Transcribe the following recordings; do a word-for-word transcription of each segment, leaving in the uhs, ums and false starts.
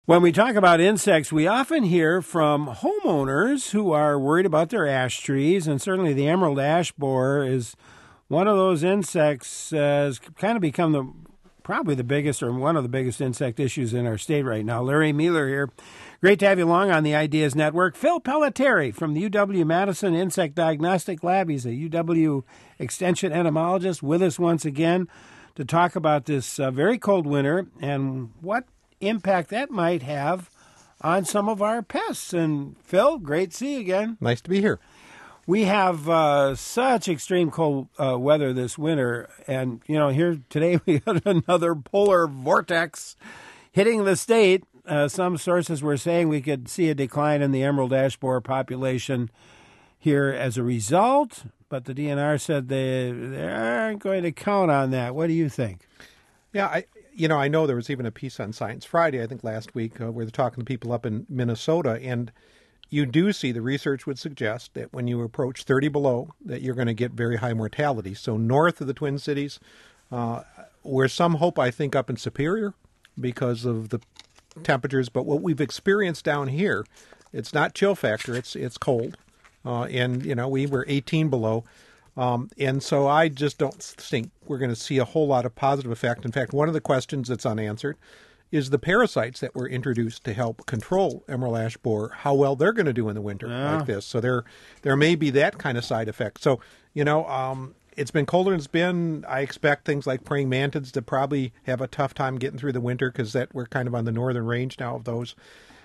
When we talk about insects, we often hear from homeowners who are worried about their ash trees, and certainly the emerald ash borer is one of those insects. Uh, has kind of become the probably the biggest or one of the biggest insect issues in our state right now. Larry Mueller here. Great to have you along on the Ideas Network. Phil Pelletieri from the U W-Madison Insect Diagnostic Lab. He's a U W Extension entomologist with us once again to talk about this uh, very cold winter and what impact that might have on some of our pests. And Phil, great to see you again. Nice to be here. We have uh, such extreme cold uh, weather this winter, and you know, here today we got another polar vortex hitting the state. Uh, some sources were saying we could see a decline in the emerald ash borer population here as a result, but the D N R said they, they aren't going to count on that. What do you think? Yeah, I you know, I know there was even a piece on Science Friday, I think last week, uh, where they're talking to people up in Minnesota, and you do see the research would suggest that when you approach thirty below, that you're going to get very high mortality. So north of the Twin Cities, uh, where some hope, I think, up in Superior because of the temperatures, but what we've experienced down here, it's not chill factor, it's it's cold, uh, and you know we were eighteen below. Um, and so I just don't think we're going to see a whole lot of positive effect. In fact, one of the questions that's unanswered is the parasites that were introduced to help control emerald ash borer, how well they're going to do in the winter yeah. like this. So there there may be that kind of side effect. So, you know, um, it's been colder than it's been. I expect things like praying mantids to probably have a tough time getting through the winter because that we're kind of on the northern range now of those.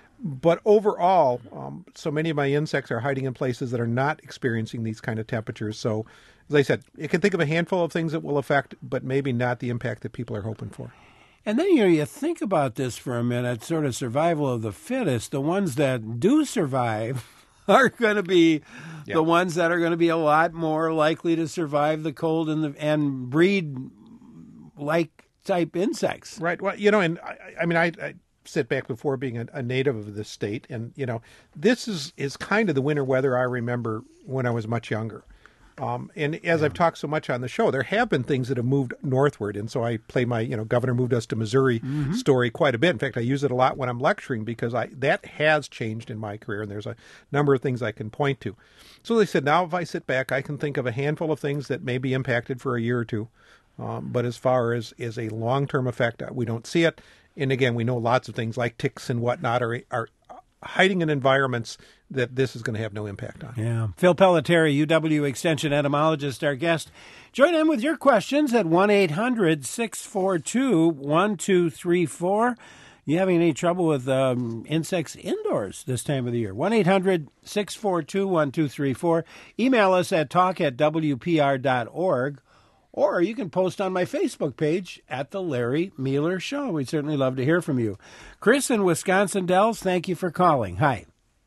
But overall, um, so many of my insects are hiding in places that are not experiencing these kind of temperatures. So, as I said, you can think of a handful of things that will affect, but maybe not the impact that people are hoping for. And then, you know, you think about this for a minute, sort of survival of the fittest. The ones that do survive are going to be yeah. the ones that are going to be a lot more likely to survive the cold and, the, and breed like type insects. Right. Well, you know, and I, I mean, I... I sit back before being a, a native of this state. And, you know, this is, is kind of the winter weather I remember when I was much younger. Um, and as yeah. I've talked so much on the show, there have been things that have moved northward. And so I play my, you know, Governor moved us to Missouri mm-hmm. story quite a bit. In fact, I use it a lot when I'm lecturing because I that has changed in my career. And there's a number of things I can point to. So they said, now if I sit back, I can think of a handful of things that may be impacted for a year or two. Um, but as far as, as a long-term effect, we don't see it. And again, we know lots of things like ticks and whatnot are are hiding in environments that this is going to have no impact on. Yeah. Phil Pelletieri, U W Extension entomologist, our guest. Join in with your questions at one eight hundred six four two one two three four. You having any trouble with um, insects indoors this time of the year? one eight hundred six four two one two three four. Email us at talk at w p r dot org. Or you can post on my Facebook page at The Larry Mueller Show. We'd certainly love to hear from you. Chris in Wisconsin Dells, thank you for calling. Hi.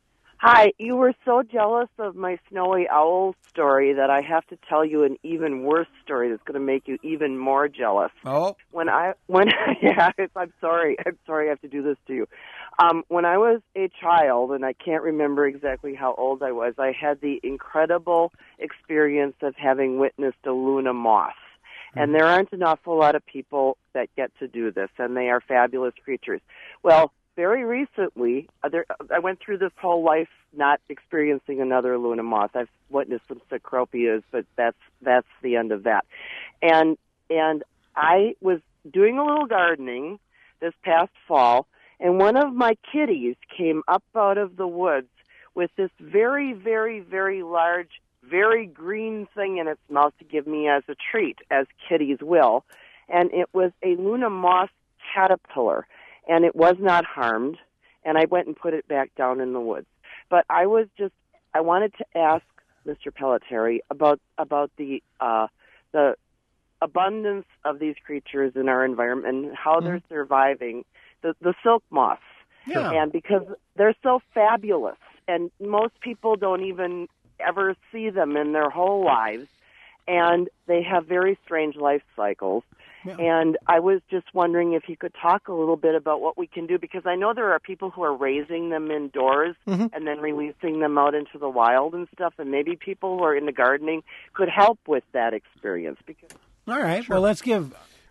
Hi. You were so jealous of my snowy owl story that I have to tell you an even worse story that's going to make you even more jealous. Oh. When I, when, yeah, it's, I'm sorry. I'm sorry I have to do this to you. Um, when I was a child, and I can't remember exactly how old I was, I had the incredible experience of having witnessed a Luna moth. And there aren't an awful lot of people that get to do this, and they are fabulous creatures. Well, very recently, uh, there, I went through this whole life not experiencing another Luna moth. I've witnessed some cecropias, but that's that's the end of that. And and I was doing a little gardening this past fall, and one of my kitties came up out of the woods with this very, very, very large, very green thing in its mouth to give me as a treat, as kitties will. And it was a Luna moth caterpillar, and it was not harmed, and I went and put it back down in the woods. But I was just, I wanted to ask Mister Pelletieri about, about the, uh, the abundance of these creatures in our environment and how mm-hmm. they're surviving. The, the silk moths. Yeah. And because they're so fabulous, and most people don't even ever see them in their whole lives, and they have very strange life cycles. Yeah. And I was just wondering if you could talk a little bit about what we can do, because I know there are people who are raising them indoors mm-hmm. and then releasing them out into the wild and stuff, and maybe people who are into gardening could help with that experience. Because All right. Sure. Well, let's give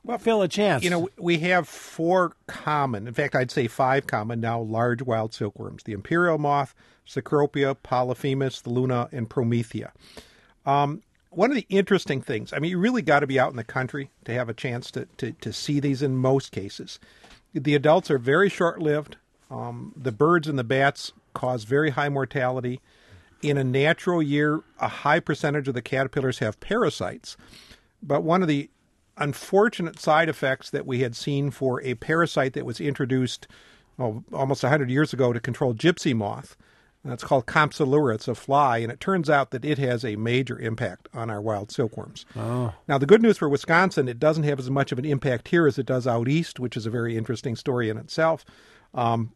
Well, Phil, a chance. You know, we have four common, in fact, I'd say five common now, large wild silkworms. The imperial moth, Cecropia, Polyphemus, the Luna, and Promethea. Um, one of the interesting things, I mean, you really got to be out in the country to have a chance to, to, to see these in most cases. The adults are very short-lived. Um, the birds and the bats cause very high mortality. In a natural year, a high percentage of the caterpillars have parasites. But one of the unfortunate side effects that we had seen for a parasite that was introduced oh, almost one hundred years ago to control gypsy moth, that's called Compsoglyra. It's a fly, and it turns out that it has a major impact on our wild silkworms. Oh. Now, the good news for Wisconsin, it doesn't have as much of an impact here as it does out east, which is a very interesting story in itself. Um,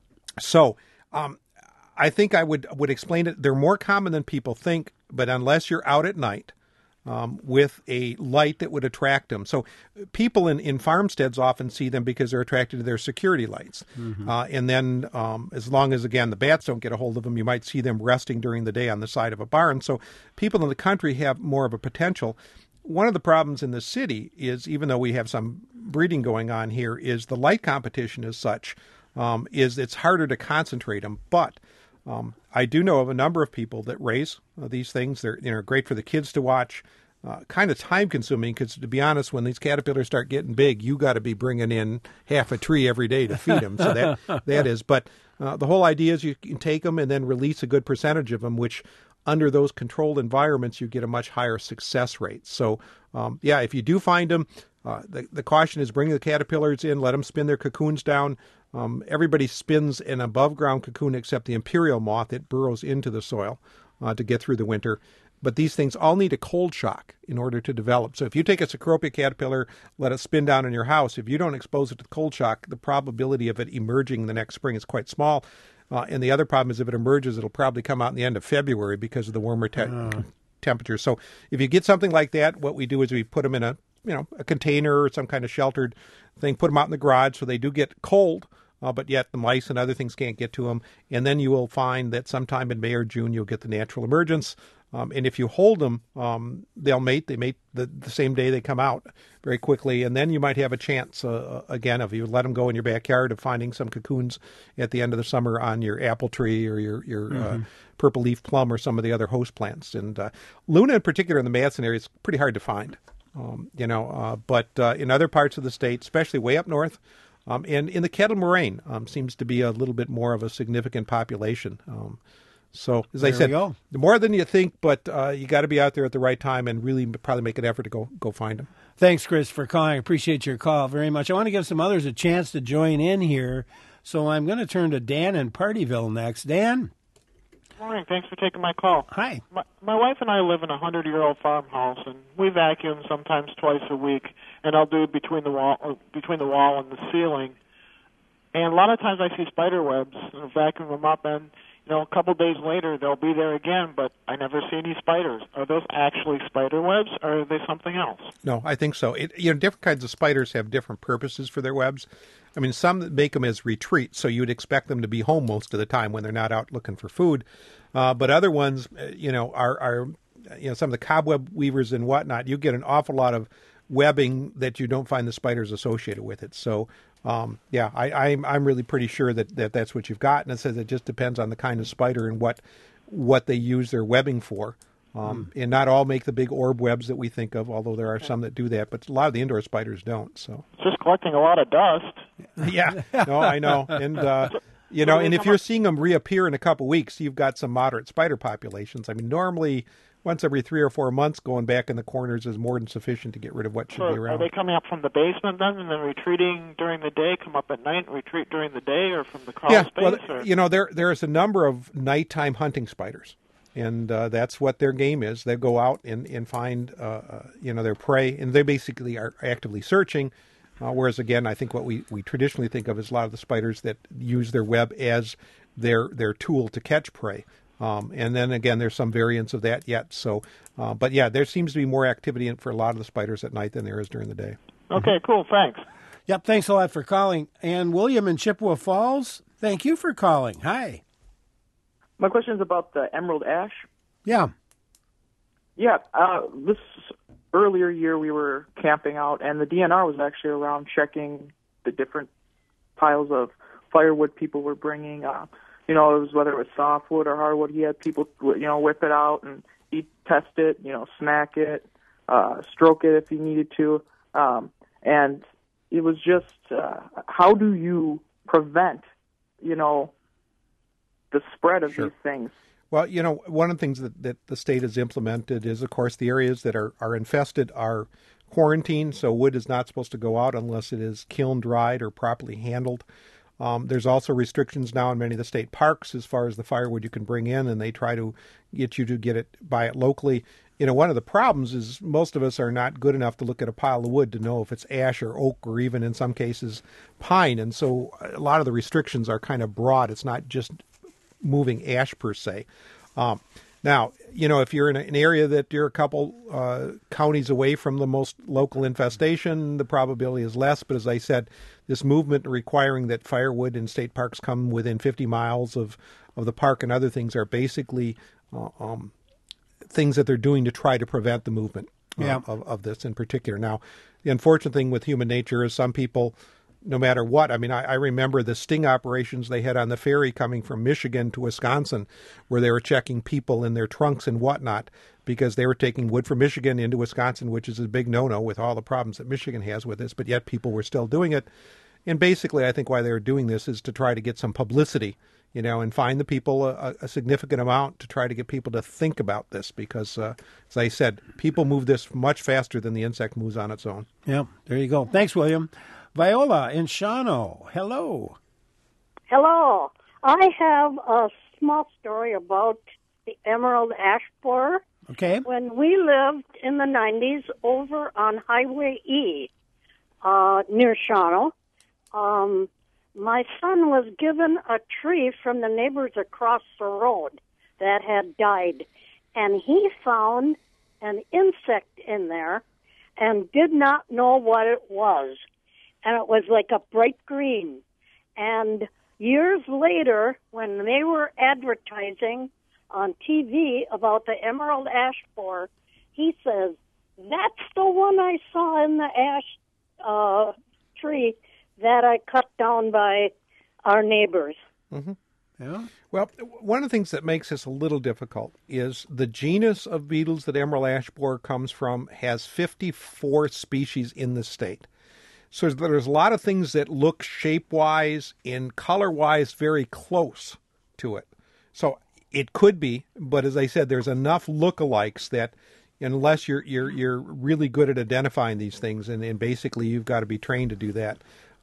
so um, I think I would would explain it. They're more common than people think, but unless you're out at night, Um, with a light that would attract them. So people in, in farmsteads often see them because they're attracted to their security lights. Mm-hmm. Uh, and then um, as long as, again, the bats don't get a hold of them, you might see them resting during the day on the side of a barn. So people in the country have more of a potential. One of the problems in the city is, even though we have some breeding going on here, is the light competition is such, um, is it's harder to concentrate them. But Um, I do know of a number of people that raise uh, these things. They're you know great for the kids to watch. Uh, kind of time consuming because, to be honest, when these caterpillars start getting big, you got to be bringing in half a tree every day to feed them. So that that is. But uh, the whole idea is you can take them and then release a good percentage of them, which under those controlled environments you get a much higher success rate. So um, yeah, if you do find them, uh, the the caution is bring the caterpillars in, let them spin their cocoons down. Um, everybody spins an above-ground cocoon except the imperial moth. It burrows into the soil uh, to get through the winter. But these things all need a cold shock in order to develop. So if you take a Cecropia caterpillar, let it spin down in your house, if you don't expose it to the cold shock, the probability of it emerging the next spring is quite small. Uh, and the other problem is if it emerges, it'll probably come out in the end of February because of the warmer te- oh. temperatures. So if you get something like that, what we do is we put them in a you know a container or some kind of sheltered thing, put them out in the garage so they do get cold. Uh, but yet the mice and other things can't get to them. And then you will find that sometime in May or June, you'll get the natural emergence. Um, and if you hold them, um, they'll mate. They mate the, the same day they come out very quickly. And then you might have a chance, uh, again, if you let them go in your backyard, of finding some cocoons at the end of the summer on your apple tree or your, your mm-hmm. uh, purple leaf plum or some of the other host plants. And uh, Luna in particular in the Madison area is pretty hard to find, um, you know. Uh, but uh, in other parts of the state, especially way up north, Um, and in the Kettle Moraine um, seems to be a little bit more of a significant population. Um, so, as there I said, go. more than you think, but uh, you got to be out there at the right time and really probably make an effort to go go find them. Thanks, Chris, for calling. I appreciate your call very much. I want to give some others a chance to join in here, so I'm going to turn to Dan in Partyville next. Dan? Good morning. Thanks for taking my call. Hi. My, my wife and I live in a hundred-year-old farmhouse, and we vacuum sometimes twice a week, and I'll do it between the wall, or between the wall and the ceiling. And a lot of times I see spider webs, and I'll vacuum them up, and you know, a couple days later they'll be there again, but I never see any spiders. Are those actually spider webs, or are they something else? No, I think so. It, you know, different kinds of spiders have different purposes for their webs. I mean, some make them as retreat, so you'd expect them to be home most of the time when they're not out looking for food. Uh, but other ones, you know, are, are, you know, some of the cobweb weavers and whatnot, you get an awful lot of webbing that you don't find the spiders associated with it. So, um, yeah, I, I'm I'm really pretty sure that, that that's what you've got. And it says it just depends on the kind of spider and what what they use their webbing for. Um, mm. And not all make the big orb webs that we think of, although there are some that do that. But a lot of the indoor spiders don't. So it's just collecting a lot of dust. Yeah, no, I know. And, uh, you know, and if you're seeing them reappear in a couple weeks, you've got some moderate spider populations. I mean, normally once every three or four months, going back in the corners is more than sufficient to get rid of what should so be around. Are they coming up from the basement then, and then retreating during the day, come up at night and retreat during the day, or from the crawl yeah, space? Well, or? you know, there there is a number of nighttime hunting spiders. And uh, that's what their game is. They go out and, and find, uh, uh, you know, their prey, and they basically are actively searching. Uh, whereas, again, I think what we, we traditionally think of is a lot of the spiders that use their web as their their tool to catch prey. Um, and then, again, there's some variants of that yet. So, uh, but, yeah, there seems to be more activity in, for a lot of the spiders at night than there is during the day. Okay, cool. Thanks. Yep, thanks a lot for calling. And William in Chippewa Falls, thank you for calling. Hi. My question is about the emerald ash. Yeah. Yeah, uh, this earlier year we were camping out, and the D N R was actually around checking the different piles of firewood people were bringing. Uh, you know, it was whether it was softwood or hardwood. He had people, you know, whip it out and he'd test it, you know, smack it, uh, stroke it if he needed to. Um, and it was just, uh, how do you prevent, you know, the spread of Sure. these things? Well, you know, one of the things that, that the state has implemented is, of course, the areas that are, are infested are quarantined, so wood is not supposed to go out unless it is kiln dried or properly handled. Um, there's also restrictions now in many of the state parks as far as the firewood you can bring in, and they try to get you to get it, buy it locally. You know, one of the problems is most of us are not good enough to look at a pile of wood to know if it's ash or oak or even in some cases pine, and so a lot of the restrictions are kind of broad. It's not just moving ash per se. Um, now, you know, if you're in a, an area that you're a couple uh, counties away from the most local infestation, the probability is less. But as I said, this movement requiring that firewood in state parks come within fifty miles of, of the park and other things are basically uh, um, things that they're doing to try to prevent the movement uh, yeah. of, of this in particular. Now, the unfortunate thing with human nature is some people, no matter what. I mean, I, I remember the sting operations they had on the ferry coming from Michigan to Wisconsin, where they were checking people in their trunks and whatnot because they were taking wood from Michigan into Wisconsin, which is a big no-no with all the problems that Michigan has with this, but yet people were still doing it. And basically, I think why they were doing this is to try to get some publicity, you know, and find the people a, a significant amount to try to get people to think about this because, uh, as I said, people move this much faster than the insect moves on its own. Yeah, there you go. Thanks, William. Viola in Shawano, hello. Hello. I have a small story about the emerald ash borer. Okay. When we lived in the nineties over on Highway E uh, near Shawano, um, my son was given a tree from the neighbors across the road that had died, and he found an insect in there and did not know what it was. And it was like a bright green. And years later, when they were advertising on T V about the emerald ash borer, he says, that's the one I saw in the ash uh, tree that I cut down by our neighbors. Mm-hmm. Yeah. Well, one of the things that makes this a little difficult is the genus of beetles that emerald ash borer comes from has fifty-four species in the state. So there's a lot of things that look shape-wise and color-wise very close to it. So it could be, but as I said, there's enough lookalikes that unless you're you're you're really good at identifying these things, and, and basically you've got to be trained to do that.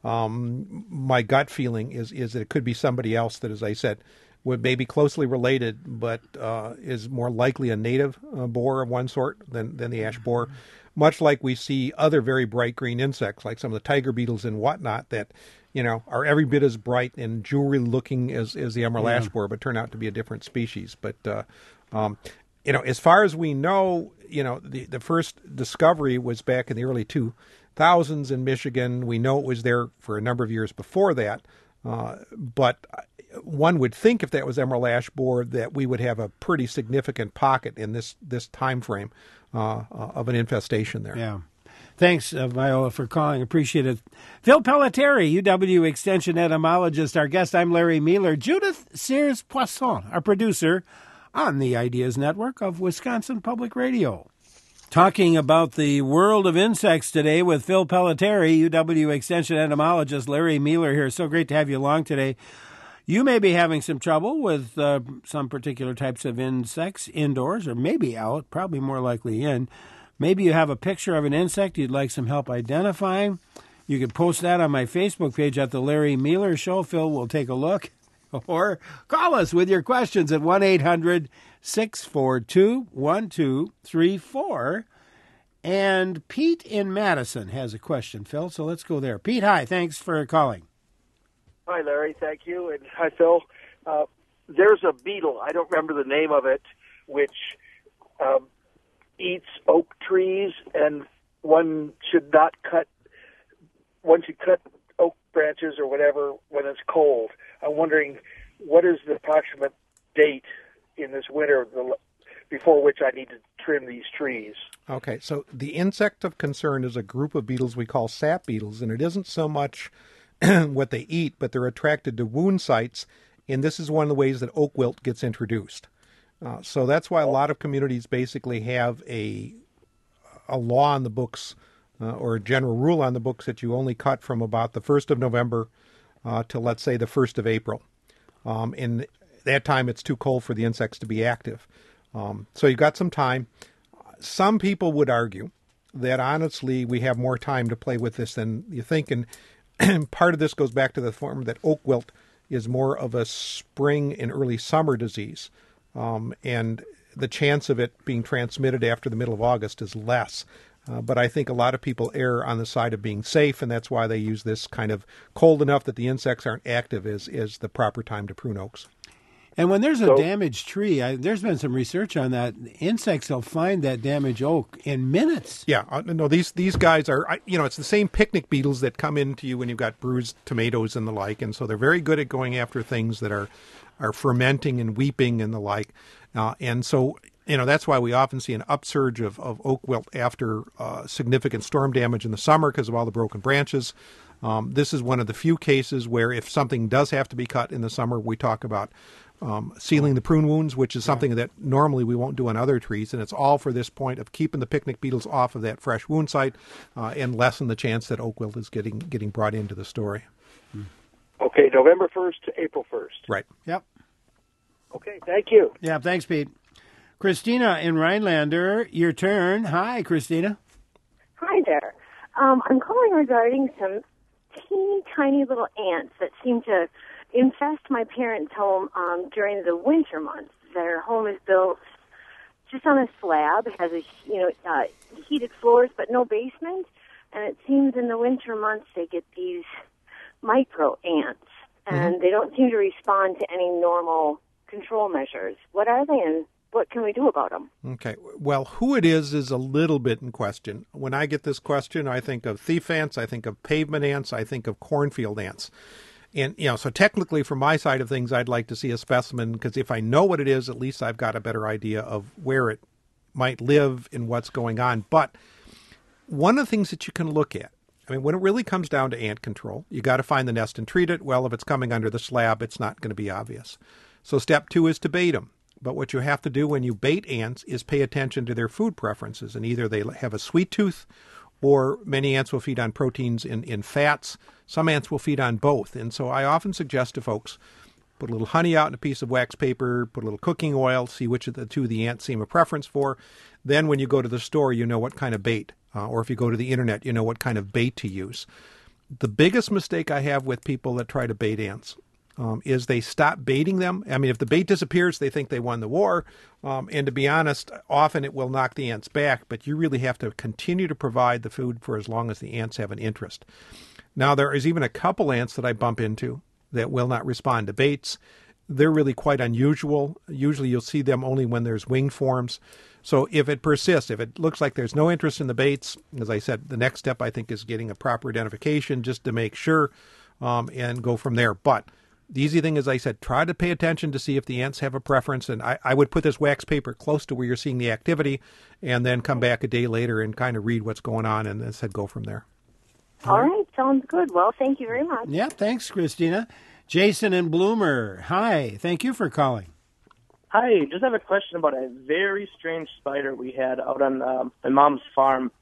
Um, my gut feeling is is that it could be somebody else that, as I said, would maybe closely related, but uh, is more likely a native uh, borer of one sort than than the ash borer. Much like we see other very bright green insects, like some of the tiger beetles and whatnot, that, you know, are every bit as bright and jewelry looking as, as the emerald Yeah. ash borer, but turn out to be a different species. But, uh, um, you know, as far as we know, you know, the, the first discovery was back in the early two thousands in Michigan. We know it was there for a number of years before that. Uh, but one would think if that was emerald ash borer that we would have a pretty significant pocket in this, this time frame uh, uh, of an infestation there. Yeah. Thanks, uh, Viola, for calling. Appreciate it. Phil Pelletieri, U W Extension entomologist, our guest. I'm Larry Mueller. Judith Sears-Poisson, our producer on the Ideas Network of Wisconsin Public Radio. Talking about the world of insects today with Phil Pelletieri, U W Extension entomologist. Larry Mueller here. So great to have you along today. You may be having some trouble with uh, some particular types of insects indoors or maybe out, probably more likely in. Maybe you have a picture of an insect you'd like some help identifying. You can post that on my Facebook page at The Larry Mueller Show. Phil will take a look. Or call us with your questions at one eight hundred six four two one two three four. And Pete in Madison has a question, Phil, so let's go there. Pete, hi. Thanks for calling. Hi, Larry. Thank you. And hi, Phil. Uh, there's a beetle, I don't remember the name of it, which um, eats oak trees, and one should not cut, one should cut oak branches or whatever when it's cold. I'm wondering, what is the approximate date in this winter before which I need to trim these trees. Okay, so the insect of concern is a group of beetles we call sap beetles, and it isn't so much what they eat, but they're attracted to wound sites, and this is one of the ways that oak wilt gets introduced. Uh, so that's why a lot of communities basically have a a law on the books uh, or a general rule on the books that you only cut from about the first of November uh, to, let's say, the first of April. Um, and that time it's too cold for the insects to be active. Um, so you've got some time. Some people would argue that honestly we have more time to play with this than you think. And part of this goes back to the form that oak wilt is more of a spring and early summer disease. Um, and the chance of it being transmitted after the middle of August is less. Uh, but I think a lot of people err on the side of being safe, and that's why they use this kind of cold enough that the insects aren't active as, as the proper time to prune oaks. And when there's a So- damaged tree, I, there's been some research on that. Insects will find that damaged oak in minutes. Yeah, uh, no, these these guys are, I- you know, it's the same picnic beetles that come into you when you've got bruised tomatoes and the like, and so they're very good at going after things that are, are fermenting and weeping and the like. Uh, and so, you know, that's why we often see an upsurge of, of oak wilt after uh, significant storm damage in the summer because of all the broken branches. Um, this is one of the few cases where if something does have to be cut in the summer, we talk about um, sealing the prune wounds, which is something that normally we won't do on other trees. And it's all for this point of keeping the picnic beetles off of that fresh wound site uh, and lessen the chance that oak wilt is getting getting brought into the story. Okay, November first to April first. Right. Yep. Okay, thank you. Yeah, thanks, Pete. Christina in Rhinelander, your turn. Hi, Christina. Hi there. Um, I'm calling regarding some teeny tiny little ants that seem to infest my parents' home um, during the winter months. Their home is built just on a slab, it has a you know uh, heated floors but no basement, and it seems in the winter months they get these micro ants, and mm-hmm. they don't seem to respond to any normal control measures. What are they, and what can we do about them? Okay. Well, who it is is a little bit in question. When I get this question, I think of thief ants, I think of pavement ants, I think of cornfield ants. And, you know, so technically from my side of things, I'd like to see a specimen because if I know what it is, at least I've got a better idea of where it might live and what's going on. But one of the things that you can look at, I mean, when it really comes down to ant control, you got to find the nest and treat it. Well, if it's coming under the slab, it's not going to be obvious. So step two is to bait them. But what you have to do when you bait ants is pay attention to their food preferences. And either they have a sweet tooth or many ants will feed on proteins in, in fats. Some ants will feed on both. And so I often suggest to folks, put a little honey out in a piece of wax paper, put a little cooking oil, see which of the two the ants seem a preference for. Then when you go to the store, you know what kind of bait. Uh, or if you go to the internet, you know what kind of bait to use. The biggest mistake I have with people that try to bait ants Um, is they stop baiting them. I mean, if the bait disappears, they think they won the war. Um, and to be honest, often it will knock the ants back, but you really have to continue to provide the food for as long as the ants have an interest. Now, there is even a couple ants that I bump into that will not respond to baits. They're really quite unusual. Usually you'll see them only when there's wing forms. So if it persists, if it looks like there's no interest in the baits, as I said, the next step I think is getting a proper identification just to make sure um, and go from there. But the easy thing, as I said, try to pay attention to see if the ants have a preference. And I, I would put this wax paper close to where you're seeing the activity and then come back a day later and kind of read what's going on and then said go from there. All right. Sounds good. Well, thank you very much. Yeah, thanks, Christina. Jason and Bloomer, hi. Thank you for calling. Hi. Just have a question about a very strange spider we had out on um, my mom's farm.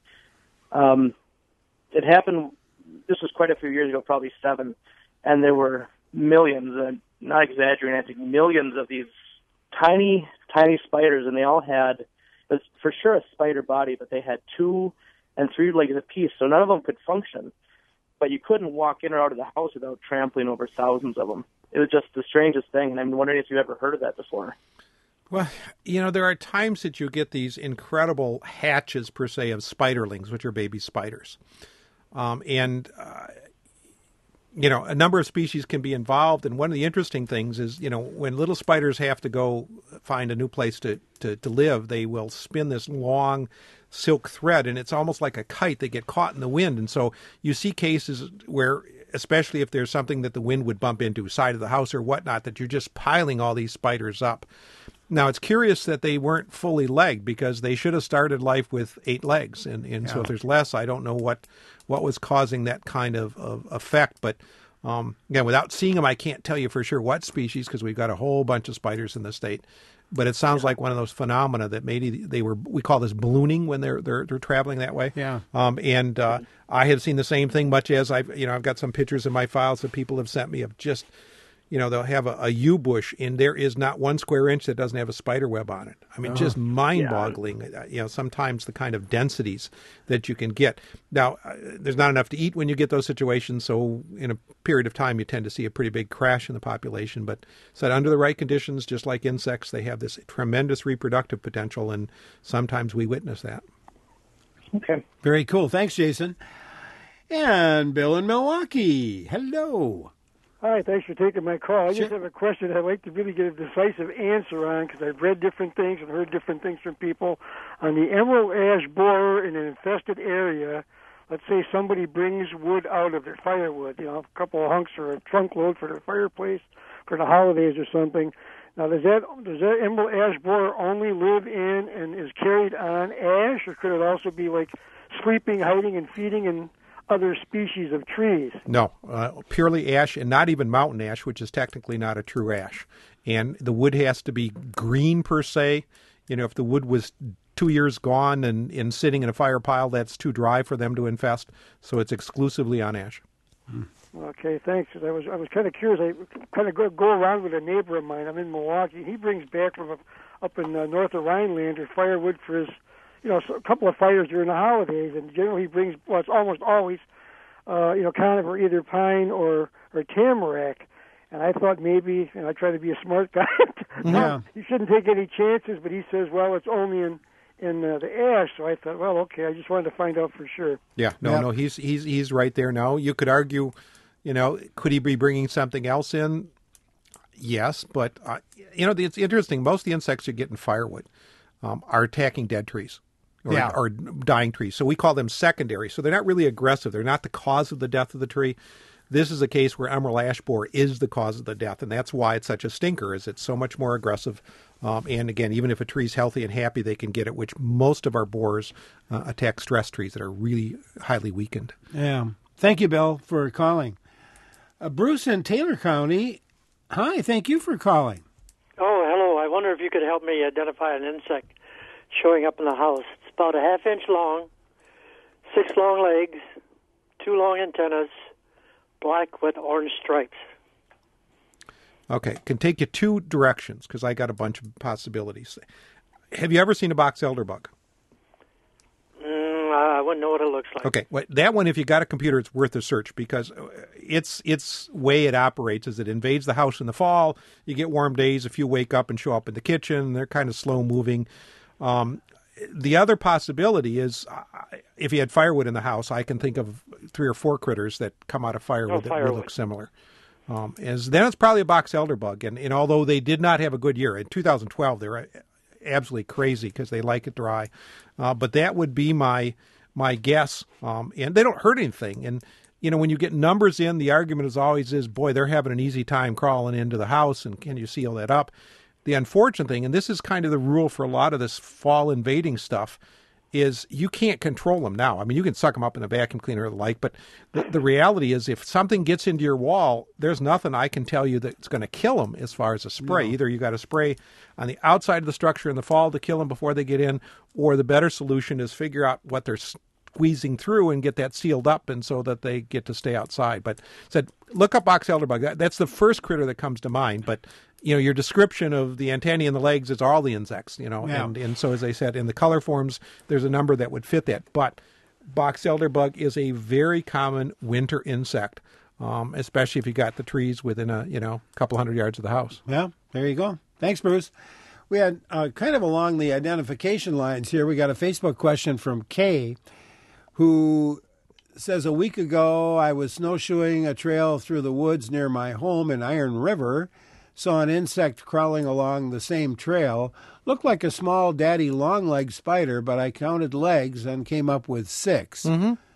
Um, it happened, this was quite a few years ago, probably seven, and there were millions, uh, not exaggerating, I think millions of these tiny, tiny spiders, and they all had, it was for sure a spider body, but they had two and three legs apiece, so none of them could function. But you couldn't walk in or out of the house without trampling over thousands of them. It was just the strangest thing, and I'm wondering if you've ever heard of that before. Well, you know, there are times that you get these incredible hatches, per se, of spiderlings, which are baby spiders. Um, and... Uh, You know, a number of species can be involved, and one of the interesting things is, you know, when little spiders have to go find a new place to, to, to live, they will spin this long silk thread, and it's almost like a kite. They get caught in the wind, and so you see cases where, especially if there's something that the wind would bump into, side of the house or whatnot, that you're just piling all these spiders up. Now, it's curious that they weren't fully legged because they should have started life with eight legs. And, and yeah. so if there's less, I don't know what, what was causing that kind of, of effect. But, um, again, without seeing them, I can't tell you for sure what species because we've got a whole bunch of spiders in the state. But it sounds yeah. like one of those phenomena that maybe they were, we call this ballooning when they're they're, they're traveling that way. Yeah. Um, and uh, I have seen the same thing, much as I've, you know, I've got some pictures in my files that people have sent me of just, you know, they'll have a, a yew bush and there is not one square inch that doesn't have a spider web on it. I mean, oh. just mind-boggling, yeah. you know, sometimes the kind of densities that you can get. Now, uh, there's not enough to eat when you get those situations, so in a period of time you tend to see a pretty big crash in the population. But said under the right conditions, just like insects, they have this tremendous reproductive potential, and sometimes we witness that. Okay. Very cool. Thanks, Jason. And Bill in Milwaukee. Hello. Hi, thanks for taking my call. I Sure. just have a question I'd like to really get a decisive answer on because I've read different things and heard different things from people. On the emerald ash borer in an infested area, let's say somebody brings wood out of their firewood, you know, a couple of hunks or a trunk load for their fireplace for the holidays or something. Now, does that does that emerald ash borer only live in and is carried on ash, or could it also be like sleeping, hiding, and feeding in other species of trees? No, uh, purely ash, and not even mountain ash, which is technically not a true ash. And the wood has to be green per se. You know, if the wood was two years gone and, and sitting in a fire pile, that's too dry for them to infest. So it's exclusively on ash. Hmm. Okay, thanks. I was I was kind of curious. I kind of go, go around with a neighbor of mine. I'm in Milwaukee. He brings back from a, up in uh, north of Rhinelander firewood for his, you know, a couple of fires during the holidays, and generally he brings, well, it's almost always, uh, you know, conifer, either pine or, or tamarack. And I thought maybe, and I try to be a smart guy, yeah. you shouldn't take any chances, but he says, well, it's only in, in uh, the ash. So I thought, well, okay, I just wanted to find out for sure. Yeah, no, Yep. no, he's he's he's right there now. You could argue, you know, could he be bringing something else in? Yes, but, uh, you know, it's interesting. Most of the insects you get in firewood um, are attacking dead trees. Or, Yeah. or dying trees. So we call them secondary. So they're not really aggressive. They're not the cause of the death of the tree. This is a case where emerald ash borer is the cause of the death, and that's why it's such a stinker, is it's so much more aggressive. Um, and again, even if a tree's healthy and happy, they can get it, which most of our borers uh, attack stress trees that are really highly weakened. Yeah. Thank you, Bill, for calling. Uh, Bruce in Taylor County. Hi, thank you for calling. Oh, hello. I wonder if you could help me identify an insect showing up in the house. It's about a half inch long, six long legs, two long antennas, black with orange stripes. Okay, can take you two directions because I got a bunch of possibilities. Have you ever seen a box elder bug? Mm, I wouldn't know what it looks like. Okay, well, that one, if you got a computer, it's worth a search because its its way it operates is it invades the house in the fall. You get warm days. A few wake up and show up in the kitchen. They're kind of slow moving. Um, the other possibility is uh, if you had firewood in the house, I can think of three or four critters that come out of firewood Oh, that firewood. would look similar. Um, as then it's probably a box elder bug, and, and although they did not have a good year in two thousand twelve, they were absolutely crazy because they like it dry. Uh, but that would be my my guess, um, and they don't hurt anything. And you know, when you get numbers in, the argument is always is, boy, they're having an easy time crawling into the house, and can you seal that up? The unfortunate thing, and this is kind of the rule for a lot of this fall invading stuff, is you can't control them now. I mean, you can suck them up in a vacuum cleaner or the like, but the, the reality is if something gets into your wall, there's nothing I can tell you that's going to kill them as far as a spray. No. Either you got to spray on the outside of the structure in the fall to kill them before they get in, or the better solution is figure out what they're squeezing through and get that sealed up and so that they get to stay outside. But said, look up box elder bug. That, that's the first critter that comes to mind, but you know, your description of the antennae and the legs is all the insects, you know, Yeah. and, and so as I said, in the color forms, there's a number that would fit that. But box elder bug is a very common winter insect, um, especially if you got the trees within a, you know, couple hundred yards of the house. Yeah, there you go. Thanks, Bruce. We had uh, kind of along the identification lines here, we got a Facebook question from Kay, who says, a week ago I was snowshoeing a trail through the woods near my home in Iron River, saw an insect crawling along the same trail. Looked like a small daddy long-legged spider, but I counted legs and came up with six. Mm-hmm.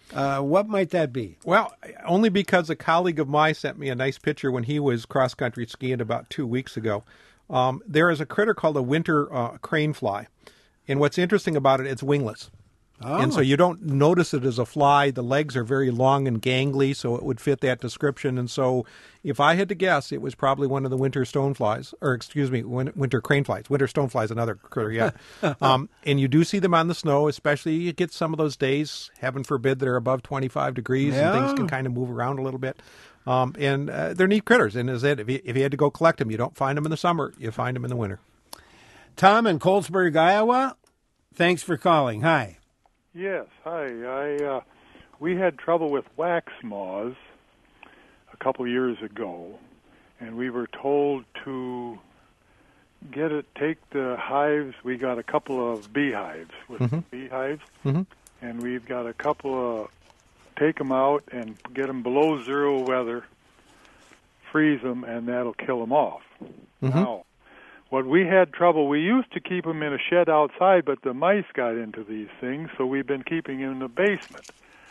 Uh, what might that be? Well, only because a colleague of mine sent me a nice picture when he was cross-country skiing about two weeks ago. Um, there is a critter called a winter uh, crane fly. And what's interesting about it, it's wingless. Oh. And so you don't notice it as a fly. The legs are very long and gangly, so it would fit that description. And so if I had to guess, it was probably one of the winter stoneflies, or excuse me, win- winter crane flies. Winter stonefly is another critter, yeah. um, and you do see them on the snow, especially you get some of those days, heaven forbid, that are above twenty-five degrees Yeah. and things can kind of move around a little bit. Um, and uh, they're neat critters. And as it, if you, if you had to go collect them, you don't find them in the summer, you find them in the winter. Tom in Colesburg, Iowa, thanks for calling. Hi. Yes, hi. I uh, we had trouble with wax moths a couple years ago, and we were told to get it, take the hives. We got a couple of beehives with Mm-hmm. beehives, Mm-hmm. and we've got a couple of take them out and get them below zero weather, freeze them, and that'll kill them off. Mm-hmm. Now, what we had trouble, we used to keep them in a shed outside, but the mice got into these things, so we've been keeping them in the basement.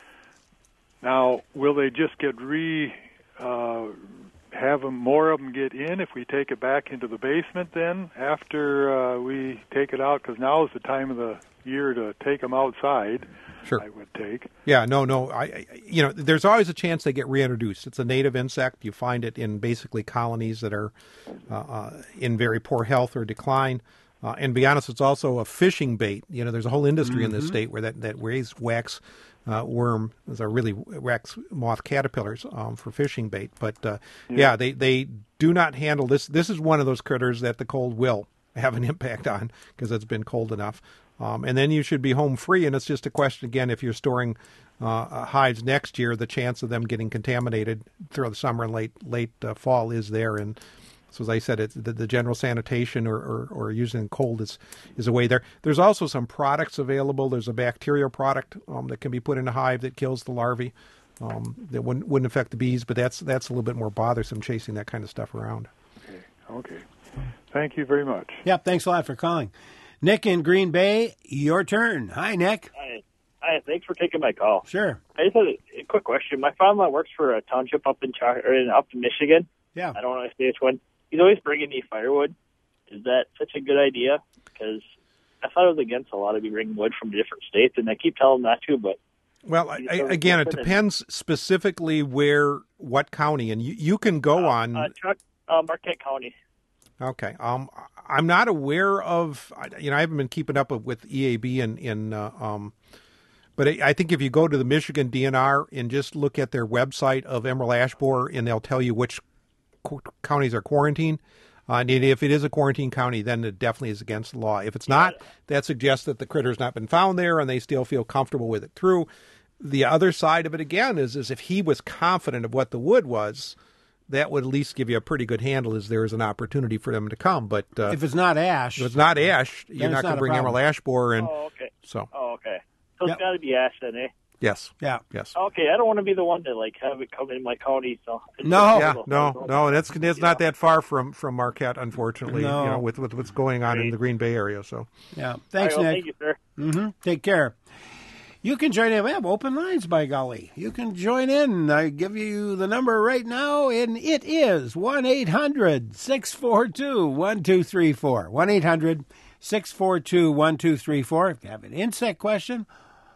Now, will they just get re, uh, have them, more of them get in if we take it back into the basement then after uh, we take it out? Because now is the time of the year to take them outside. Sure. I would take. Yeah, no, no. I, I, you know, there's always a chance they get reintroduced. It's a native insect. You find it in basically colonies that are uh, uh, in very poor health or decline. Uh, and to be honest, it's also a fishing bait. You know, there's a whole industry in this Mhm. state where that that raise wax uh, worm, those are really wax moth caterpillars um, for fishing bait. But uh, yeah. Yeah. they they do not handle this. This is one of those critters that the cold will have an impact on because it's been cold enough. Um, and then you should be home free, and it's just a question, again, if you're storing uh, hives next year, the chance of them getting contaminated through the summer and late late uh, fall is there. And so, as I said, it's the, the general sanitation or, or, or using cold is, is a way there. There's also some products available. There's a bacterial product um, that can be put in a hive that kills the larvae um, that wouldn't, wouldn't affect the bees, but that's, that's a little bit more bothersome chasing that kind of stuff around. Okay. Okay. Thank you very much. Yep, thanks a lot for calling. Nick in Green Bay, your turn. Hi, Nick. Hi. Hi, thanks for taking my call. Sure. I just had a, a quick question. My father works for a township up in Char- or in, up in Michigan. Yeah. I don't want to say which one. He's always bringing me firewood. Is that such a good idea? Because I thought it was against a lot of you bringing wood from different states, and I keep telling him that too, but... Well, I, I, again, it depends specifically where, what county, and you, you can go uh, on... Uh, Chuck, uh, Marquette County. Okay. Um, I'm not aware of, you know, I haven't been keeping up with E A B in, in uh, um, but I, I think if you go to the Michigan D N R and just look at their website of emerald ash borer, and they'll tell you which qu- counties are quarantined. Uh, and if it is a quarantine county, then it definitely is against the law. If it's not, that suggests that the critter's not been found there and they still feel comfortable with it through. The other side of it, again, is, is if he was confident of what the wood was, that would at least give you a pretty good handle as there is an opportunity for them to come. But uh, if it's not ash, if it's not ash, you're it's not going not to a bring problem. emerald ash borer in. Oh, okay. So, Oh, okay. So Yep. it's got to be ash then, eh? yes. Yeah. Yes. Okay, I don't want to be the one to, like, have it come in my county, so... it's No. just- Yeah, no, no, and that's it's not that far from, from Marquette, unfortunately. No. You know, with, with what's going on in the Green Bay area. So, Yeah. Thanks, All right, well, Nick. thank you, sir. Mm-hmm. Take care. You can join in. We have open lines, by golly. You can join in. I give you the number right now, and it is one eight hundred six four two one two three four. one eight hundred six four two one two three four. If you have an insect question,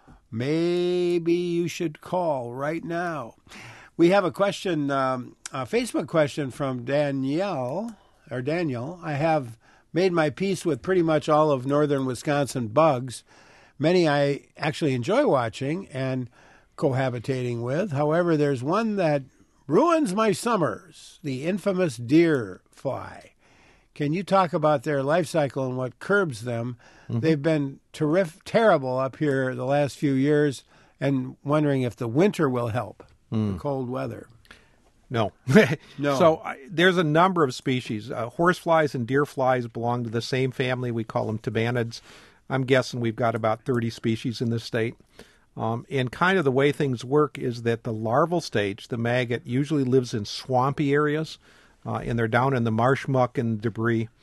maybe you should call right now. We have a question, um, a Facebook question from Danielle, or Daniel. I have made my peace with pretty much all of northern Wisconsin bugs. Many I actually enjoy watching and cohabitating with. However, there's one that ruins my summers, the infamous deer fly. Can you talk about their life cycle and what curbs them? Mm-hmm. They've been terrific, terrible up here the last few years, and wondering if the winter will help, mm. the cold weather. No. No. So uh, there's a number of species. Uh, horseflies and deer flies belong to the same family. We call them tabanids. I'm guessing we've got about thirty species in this state. Um, and kind of the way things work is that the larval stage, the maggot, usually lives in swampy areas, uh, and they're down in the marsh muck and debris.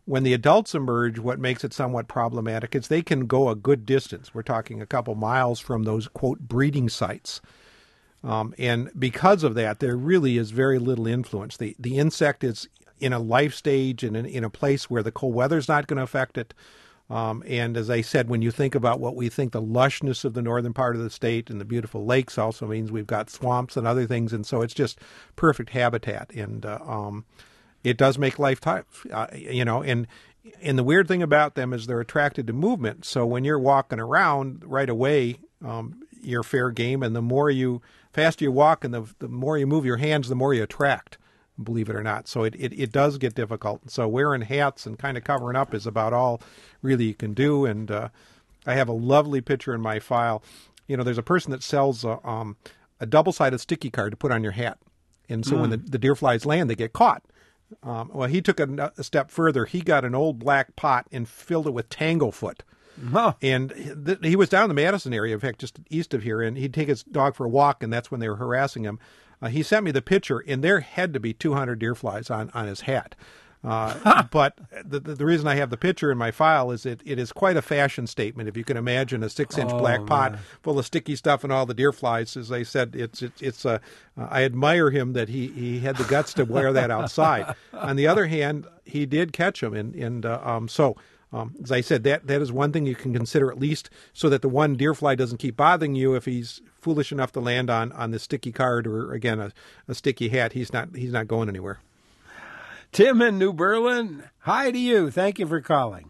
When the adults emerge, what makes it somewhat problematic is they can go a good distance. We're talking a couple miles from those, quote, breeding sites. Um, and because of that, there really is very little influence. The the insect is in a life stage and in, in a place where the cold weather's not going to affect it. Um, and as I said, when you think about what we think the lushness of the northern part of the state and the beautiful lakes also means we've got swamps and other things. And so it's just perfect habitat. And uh, um, it does make life tough, uh, you know, and and the weird thing about them is they're attracted to movement. So when you're walking around right away, um, you're fair game. And the more you, faster you walk and the, the more you move your hands, the more you attract, believe it or not. So it, it, it does get difficult. So wearing hats and kind of covering up is about all really you can do. And uh, I have a lovely picture in my file. You know, there's a person that sells a, um, a double-sided sticky card to put on your hat. And so mm. when the, the deer flies land, they get caught. Um, well, he took a, a step further. He got an old black pot and filled it with tanglefoot. Huh. And th- he was down in the Madison area, in fact, just east of here, and he'd take his dog for a walk, and that's when they were harassing him. Uh, he sent me the picture, and there had to be two hundred deer flies on, on his hat. Uh, but the, the reason I have the picture in my file is it, it is quite a fashion statement. If you can imagine a six-inch oh, black pot man. full of sticky stuff and all the deer flies, as I said, it's it's it's a. Uh, I admire him that he, he had the guts to wear that outside. On the other hand, he did catch them, and and uh, um, so um, as I said, that that is one thing you can consider, at least so that the one deer fly doesn't keep bothering you. If he's foolish enough to land on on the sticky card or again a, a sticky hat, he's not he's not going anywhere. Tim in New Berlin, hi to you. Thank you for calling.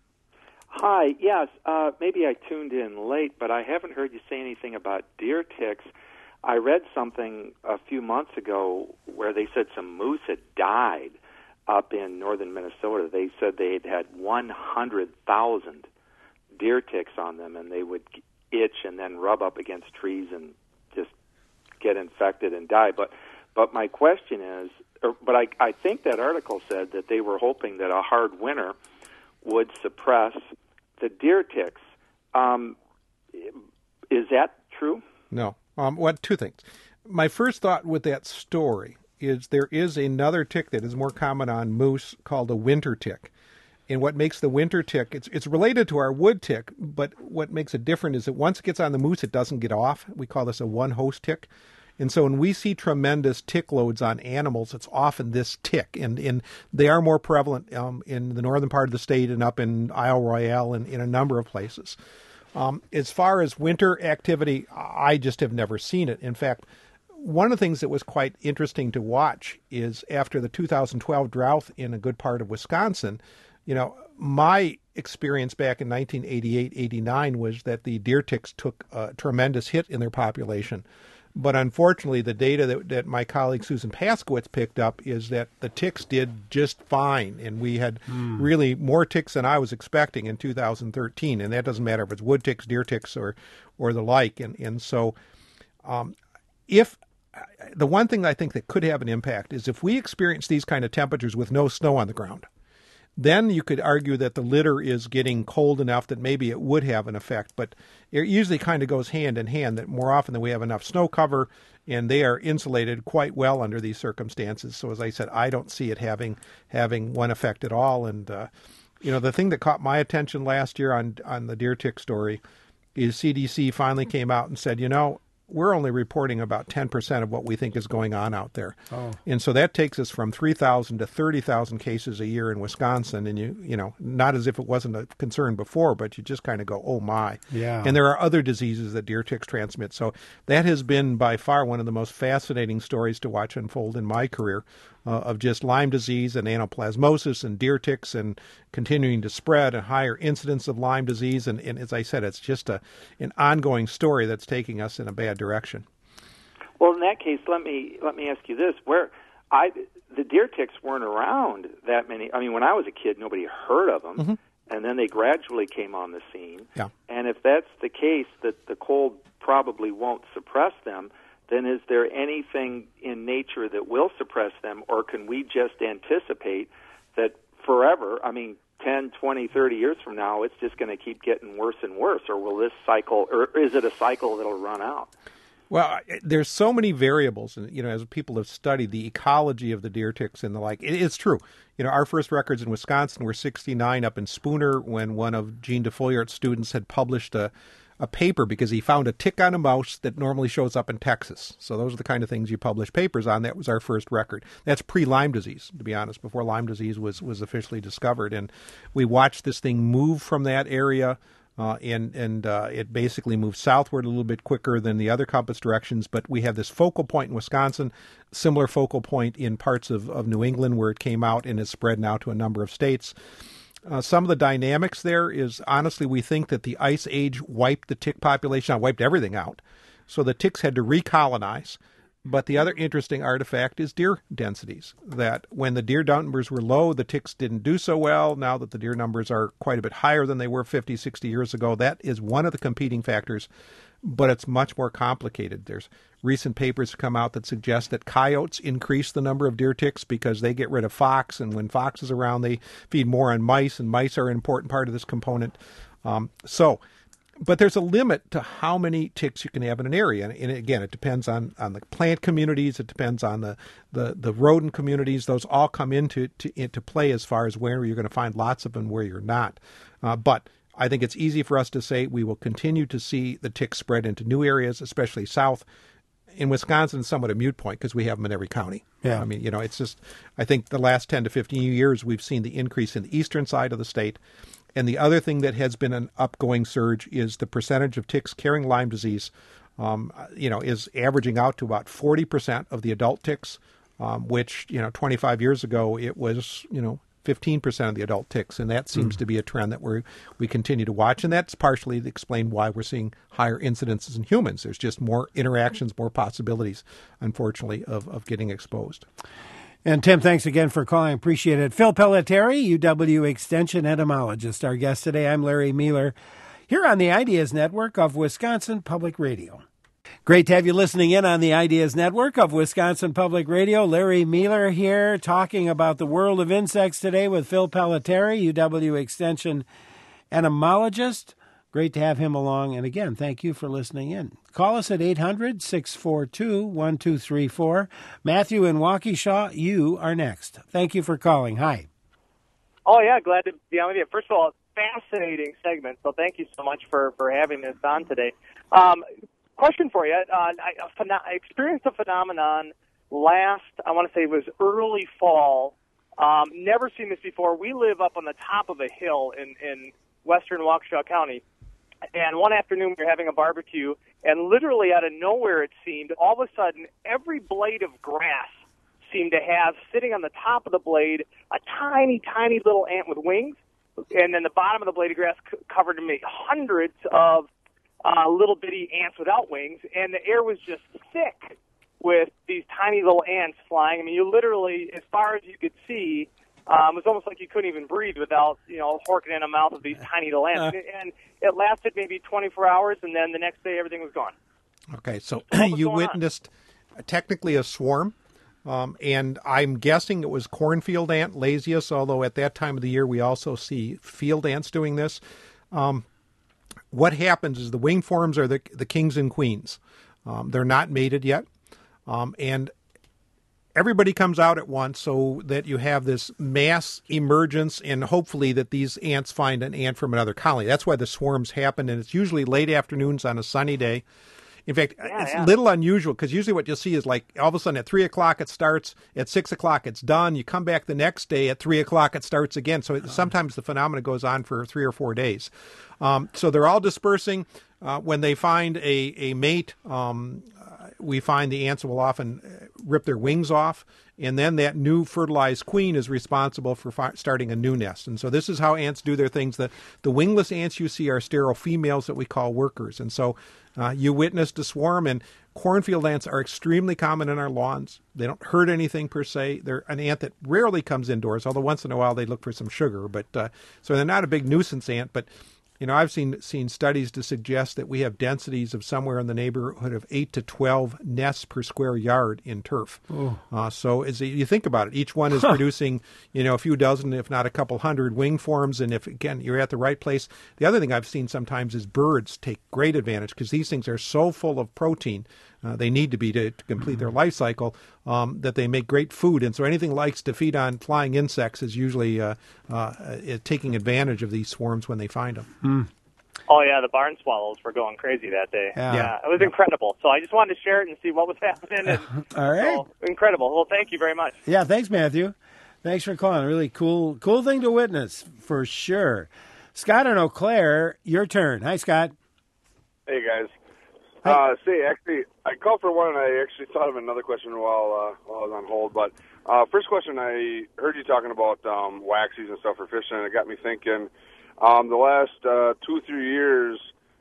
Hi. Yes, uh, maybe I tuned in late, but I haven't heard you say anything about deer ticks. I read something a few months ago where they said some moose had died up in northern Minnesota. They said they had had one hundred thousand deer ticks on them, and they would itch and then rub up against trees and just get infected and die. But, but my question is, But I, I think that article said that they were hoping that a hard winter would suppress the deer ticks. Um, is that true? No. Um, what two things. My first thought with that story is there is another tick that is more common on moose called a winter tick. And what makes the winter tick, it's it's related to our wood tick, but what makes it different is that once it gets on the moose, it doesn't get off. We call this a one-host tick. And so when we see tremendous tick loads on animals, it's often this tick. And, and they are more prevalent um, in the northern part of the state and up in Isle Royale and in a number of places. Um, as far as winter activity, I just have never seen it. In fact, one of the things that was quite interesting to watch is after the two thousand twelve drought in a good part of Wisconsin, you know, my experience back in nineteen eighty-eight, eighty-nine was that the deer ticks took a tremendous hit in their population. But unfortunately, the data that, that my colleague Susan Paskowitz picked up is that the ticks did just fine. And we had mm. really more ticks than I was expecting in two thousand thirteen. And that doesn't matter if it's wood ticks, deer ticks, or or the like. And, and so um, if the one thing I think that could have an impact is if we experience these kind of temperatures with no snow on the ground, then you could argue that the litter is getting cold enough that maybe it would have an effect. But it usually kind of goes hand in hand, that more often than we have enough snow cover and they are insulated quite well under these circumstances. So as I said, I don't see it having having one effect at all. And, uh, you know, the thing that caught my attention last year on, on the deer tick story is C D C finally came out and said, you know, we're only reporting about ten percent of what we think is going on out there. Oh. And so that takes us from three thousand to thirty thousand cases a year in Wisconsin. And, you you know, not as if it wasn't a concern before, but you just kind of go, oh, my. Yeah. And there are other diseases that deer ticks transmit. So that has been by far one of the most fascinating stories to watch unfold in my career, uh, of just Lyme disease and anaplasmosis and deer ticks and continuing to spread and higher incidence of Lyme disease. And, and as I said, it's just a an ongoing story that's taking us in a bad direction. Well, in that case, let me let me ask you this: where I the deer ticks weren't around that many. I mean, when I was a kid, nobody heard of them, mm-hmm. and then they gradually came on the scene. Yeah. And if that's the case, that the cold probably won't suppress them, then is there anything in nature that will suppress them, or can we just anticipate that forever, I mean, ten, twenty, thirty years from now, it's just going to keep getting worse and worse, or will this cycle, or is it a cycle that'll run out? Well, there's so many variables, and you know, as people have studied the ecology of the deer ticks and the like, it, it's true. You know, our first records in Wisconsin were sixty-nine up in Spooner when one of Gene DeFolliart's students had published a, a paper because he found a tick on a mouse that normally shows up in Texas. So those are the kind of things you publish papers on. That was our first record. That's pre-Lyme disease, to be honest, before Lyme disease was, was officially discovered. And we watched this thing move from that area. Uh, and and uh, it basically moves southward a little bit quicker than the other compass directions. But we have this focal point in Wisconsin, similar focal point in parts of, of New England where it came out and is spread now to a number of states. Uh, some of the dynamics there is, honestly, we think that the Ice Age wiped the tick population out, wiped everything out. So the ticks had to recolonize. But the other interesting artifact is deer densities, that when the deer numbers were low, the ticks didn't do so well. Now that the deer numbers are quite a bit higher than they were fifty, sixty years ago, that is one of the competing factors, but it's much more complicated. There's recent papers come out that suggest that coyotes increase the number of deer ticks because they get rid of fox, and when fox is around, they feed more on mice, and mice are an important part of this component. Um, so... But there's a limit to how many ticks you can have in an area. And, and again, it depends on, on the plant communities. It depends on the, the, the rodent communities. Those all come into to, into play as far as where you're going to find lots of them and where you're not. Uh, but I think it's easy for us to say we will continue to see the ticks spread into new areas, especially south. In Wisconsin, it's somewhat a moot point because we have them in every county. Yeah. I mean, you know, it's just, I think the last ten to fifteen years, we've seen the increase in the eastern side of the state. And the other thing that has been an upgoing surge is the percentage of ticks carrying Lyme disease, um, you know, is averaging out to about forty percent of the adult ticks, um, which, you know, twenty-five years ago, it was, you know, fifteen percent of the adult ticks. And that seems mm. to be a trend that we we continue to watch. And that's partially explained why we're seeing higher incidences in humans. There's just more interactions, more possibilities, unfortunately, of, of getting exposed. And Tim, thanks again for calling. Appreciate it. Phil Pelletieri, U W Extension entomologist, our guest today. I'm Larry Mueller, here on the Ideas Network of Wisconsin Public Radio. Great to have you listening in on the Ideas Network of Wisconsin Public Radio. Larry Mueller here, talking about the world of insects today with Phil Pelletieri, U W Extension entomologist. Great to have him along. And again, thank you for listening in. Call us at eight hundred, six four two, one two three four. Matthew in Waukesha, you are next. Thank you for calling. Hi. Oh, yeah, glad to be on with you. First of all, fascinating segment, so thank you so much for, for having this on today. Um, question for you. Uh, I, I experienced a phenomenon last, I want to say it was early fall. Um, never seen this before. We live up on the top of a hill in, in western Waukesha County. And one afternoon we were having a barbecue, and literally out of nowhere it seemed, all of a sudden every blade of grass seemed to have, sitting on the top of the blade, a tiny, tiny little ant with wings. And then the bottom of the blade of grass c- covered maybe hundreds of uh, little bitty ants without wings. And the air was just thick with these tiny little ants flying. I mean, you literally, as far as you could see, Um, it was almost like you couldn't even breathe without, you know, horking in a mouth of these tiny little ants. Uh, and it lasted maybe twenty-four hours, and then the next day everything was gone. Okay, so you witnessed on? technically a swarm, um, and I'm guessing it was cornfield ant, Lasius, although at that time of the year we also see field ants doing this. Um, what happens is the wing forms are the, the kings and queens. Um, they're not mated yet, um, and everybody comes out at once so that you have this mass emergence, and hopefully that these ants find an ant from another colony. That's why the swarms happen, and it's usually late afternoons on a sunny day. In fact, yeah, it's a yeah. little unusual because usually what you'll see is like all of a sudden at three o'clock it starts, at six o'clock it's done. You come back the next day at three o'clock it starts again. So it, sometimes the phenomena goes on for three or four days. Um, so they're all dispersing. Uh, when they find a, a mate, um, we find the ants will often rip their wings off, and then that new fertilized queen is responsible for fi- starting a new nest. And so this is how ants do their things. The, the wingless ants you see are sterile females that we call workers. And so uh, you witnessed a swarm, and cornfield ants are extremely common in our lawns. They don't hurt anything per se. They're an ant that rarely comes indoors, although once in a while they look for some sugar. But uh, so they're not a big nuisance ant, but you know, I've seen seen studies to suggest that we have densities of somewhere in the neighborhood of eight to twelve nests per square yard in turf. Oh. Uh, so as you think about it, each one is huh. producing, you know, a few dozen, if not a couple hundred wing forms. And if, again, you're at the right place. The other thing I've seen sometimes is birds take great advantage because these things are so full of protein uh, they need to be to, to complete their life cycle, um, that they make great food. And so anything likes to feed on flying insects is usually uh, uh, uh, taking advantage of these swarms when they find them. Mm. Oh yeah, the barn swallows were going crazy that day. Yeah, yeah it was yeah. incredible. So I just wanted to share it and see what was happening. And All right, so, incredible. Well, thank you very much. Yeah, thanks, Matthew. Thanks for calling. Really cool, cool thing to witness for sure. Scott and Eau Claire, your turn. Hi, Scott. Hey guys. Uh, say, actually, I called for one, and I actually thought of another question while uh, while I was on hold. But uh, first question, I heard you talking about um, waxies and stuff for fishing, and it got me thinking. Um, the last uh, two, three years,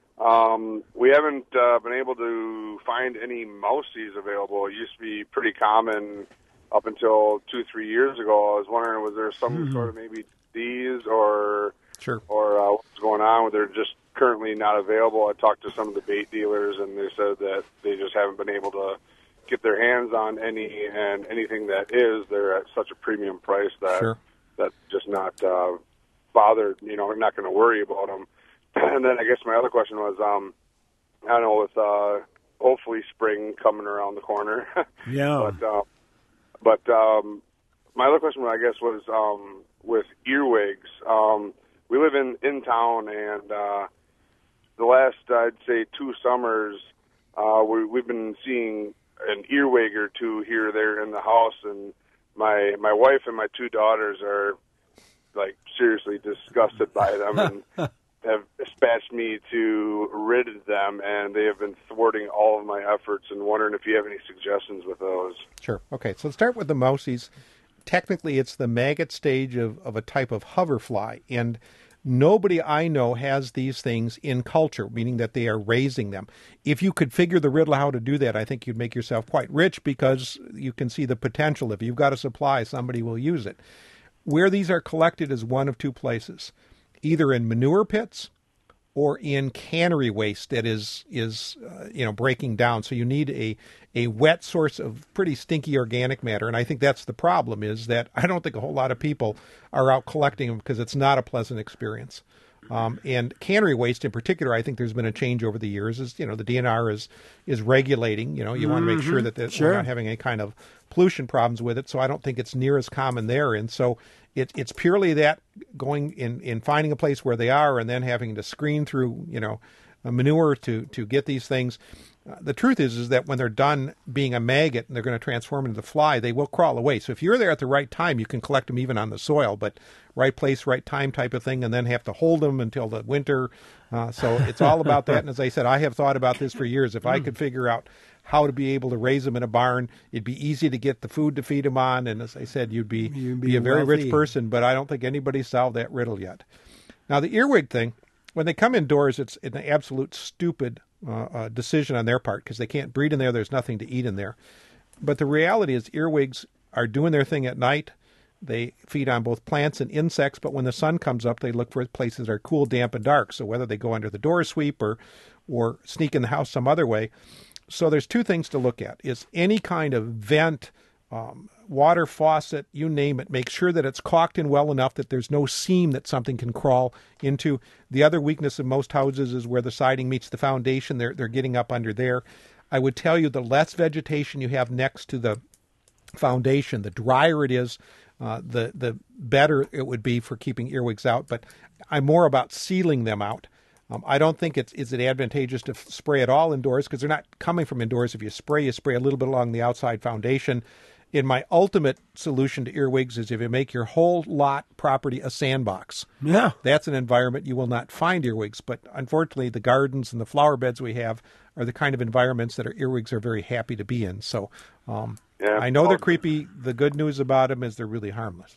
um, we haven't uh, been able to find any mousies available. It used to be pretty common up until two, three years ago. I was wondering, was there some mm-hmm. sort of maybe disease or sure. or uh, what's going on? They're just currently not available. I talked to some of the bait dealers, and they said that they just haven't been able to get their hands on any, and anything that is, they're at such a premium price that sure. that's just not uh, bothered. You know, we're not going to worry about them. And then I guess my other question was, um, I don't know, with uh, hopefully spring coming around the corner. Yeah. But uh, but um, my other question, I guess, was um, with earwigs. Um, we live in in town, and uh, the last, I'd say, two summers, uh, we, we've been seeing an earwig or two here or there in the house, and my my wife and my two daughters are, like, seriously disgusted by them and have dispatched me to rid them, and they have been thwarting all of my efforts, and wondering if you have any suggestions with those. Sure. Okay, so let's start with the mousies. Technically, it's the maggot stage of, of a type of hoverfly, and nobody I know has these things in culture, meaning that they are raising them. If you could figure the riddle how to do that, I think you'd make yourself quite rich, because you can see the potential. If you've got a supply, somebody will use it. Where these are collected is one of two places, either in manure pits or in cannery waste that is is uh, you know breaking down. So you need a a wet source of pretty stinky organic matter, and I think that's the problem, is that I don't think a whole lot of people are out collecting them because it's not a pleasant experience. Um, and cannery waste in particular, I think there's been a change over the years. Is you know the D N R is is regulating. You know you mm-hmm. want to make sure that the, sure. we're not having any kind of pollution problems with it. So I don't think it's near as common there. And so it, it's purely that going in, in finding a place where they are, and then having to screen through you know manure to to get these things. Uh, the truth is, is that when they're done being a maggot and they're going to transform into the fly, they will crawl away. So if you're there at the right time, you can collect them even on the soil, but right place, right time type of thing, and then have to hold them until the winter. Uh, so it's all about that. And as I said, I have thought about this for years. If I could figure out how to be able to raise them in a barn, it'd be easy to get the food to feed them on. And as I said, you'd be, you'd be, be a very wealthy. rich person, but I don't think anybody's solved that riddle yet. Now, the earwig thing, when they come indoors, it's an absolute stupid Uh, uh, decision on their part, because they can't breed in there. There's nothing to eat in there. But the reality is earwigs are doing their thing at night. They feed on both plants and insects, but when the sun comes up, they look for places that are cool, damp, and dark. So whether they go under the door sweep or, or sneak in the house some other way. So there's two things to look at. Is any kind of vent, um, water faucet, you name it, make sure that it's caulked in well enough that there's no seam that something can crawl into. The other weakness of most houses is where the siding meets the foundation. They're, they're getting up under there. I would tell you the less vegetation you have next to the foundation, the drier it is, uh, the, the better it would be for keeping earwigs out. But I'm more about sealing them out. Um, I don't think it's is it advantageous to f- spray it all indoors, because they're not coming from indoors. If you spray, you spray a little bit along the outside foundation. In my ultimate solution to earwigs is if you make your whole lot property a sandbox. Yeah. That's an environment you will not find earwigs. But unfortunately, the gardens and the flower beds we have are the kind of environments that our earwigs are very happy to be in. So um, yeah. I know they're creepy. The good news about them is they're really harmless.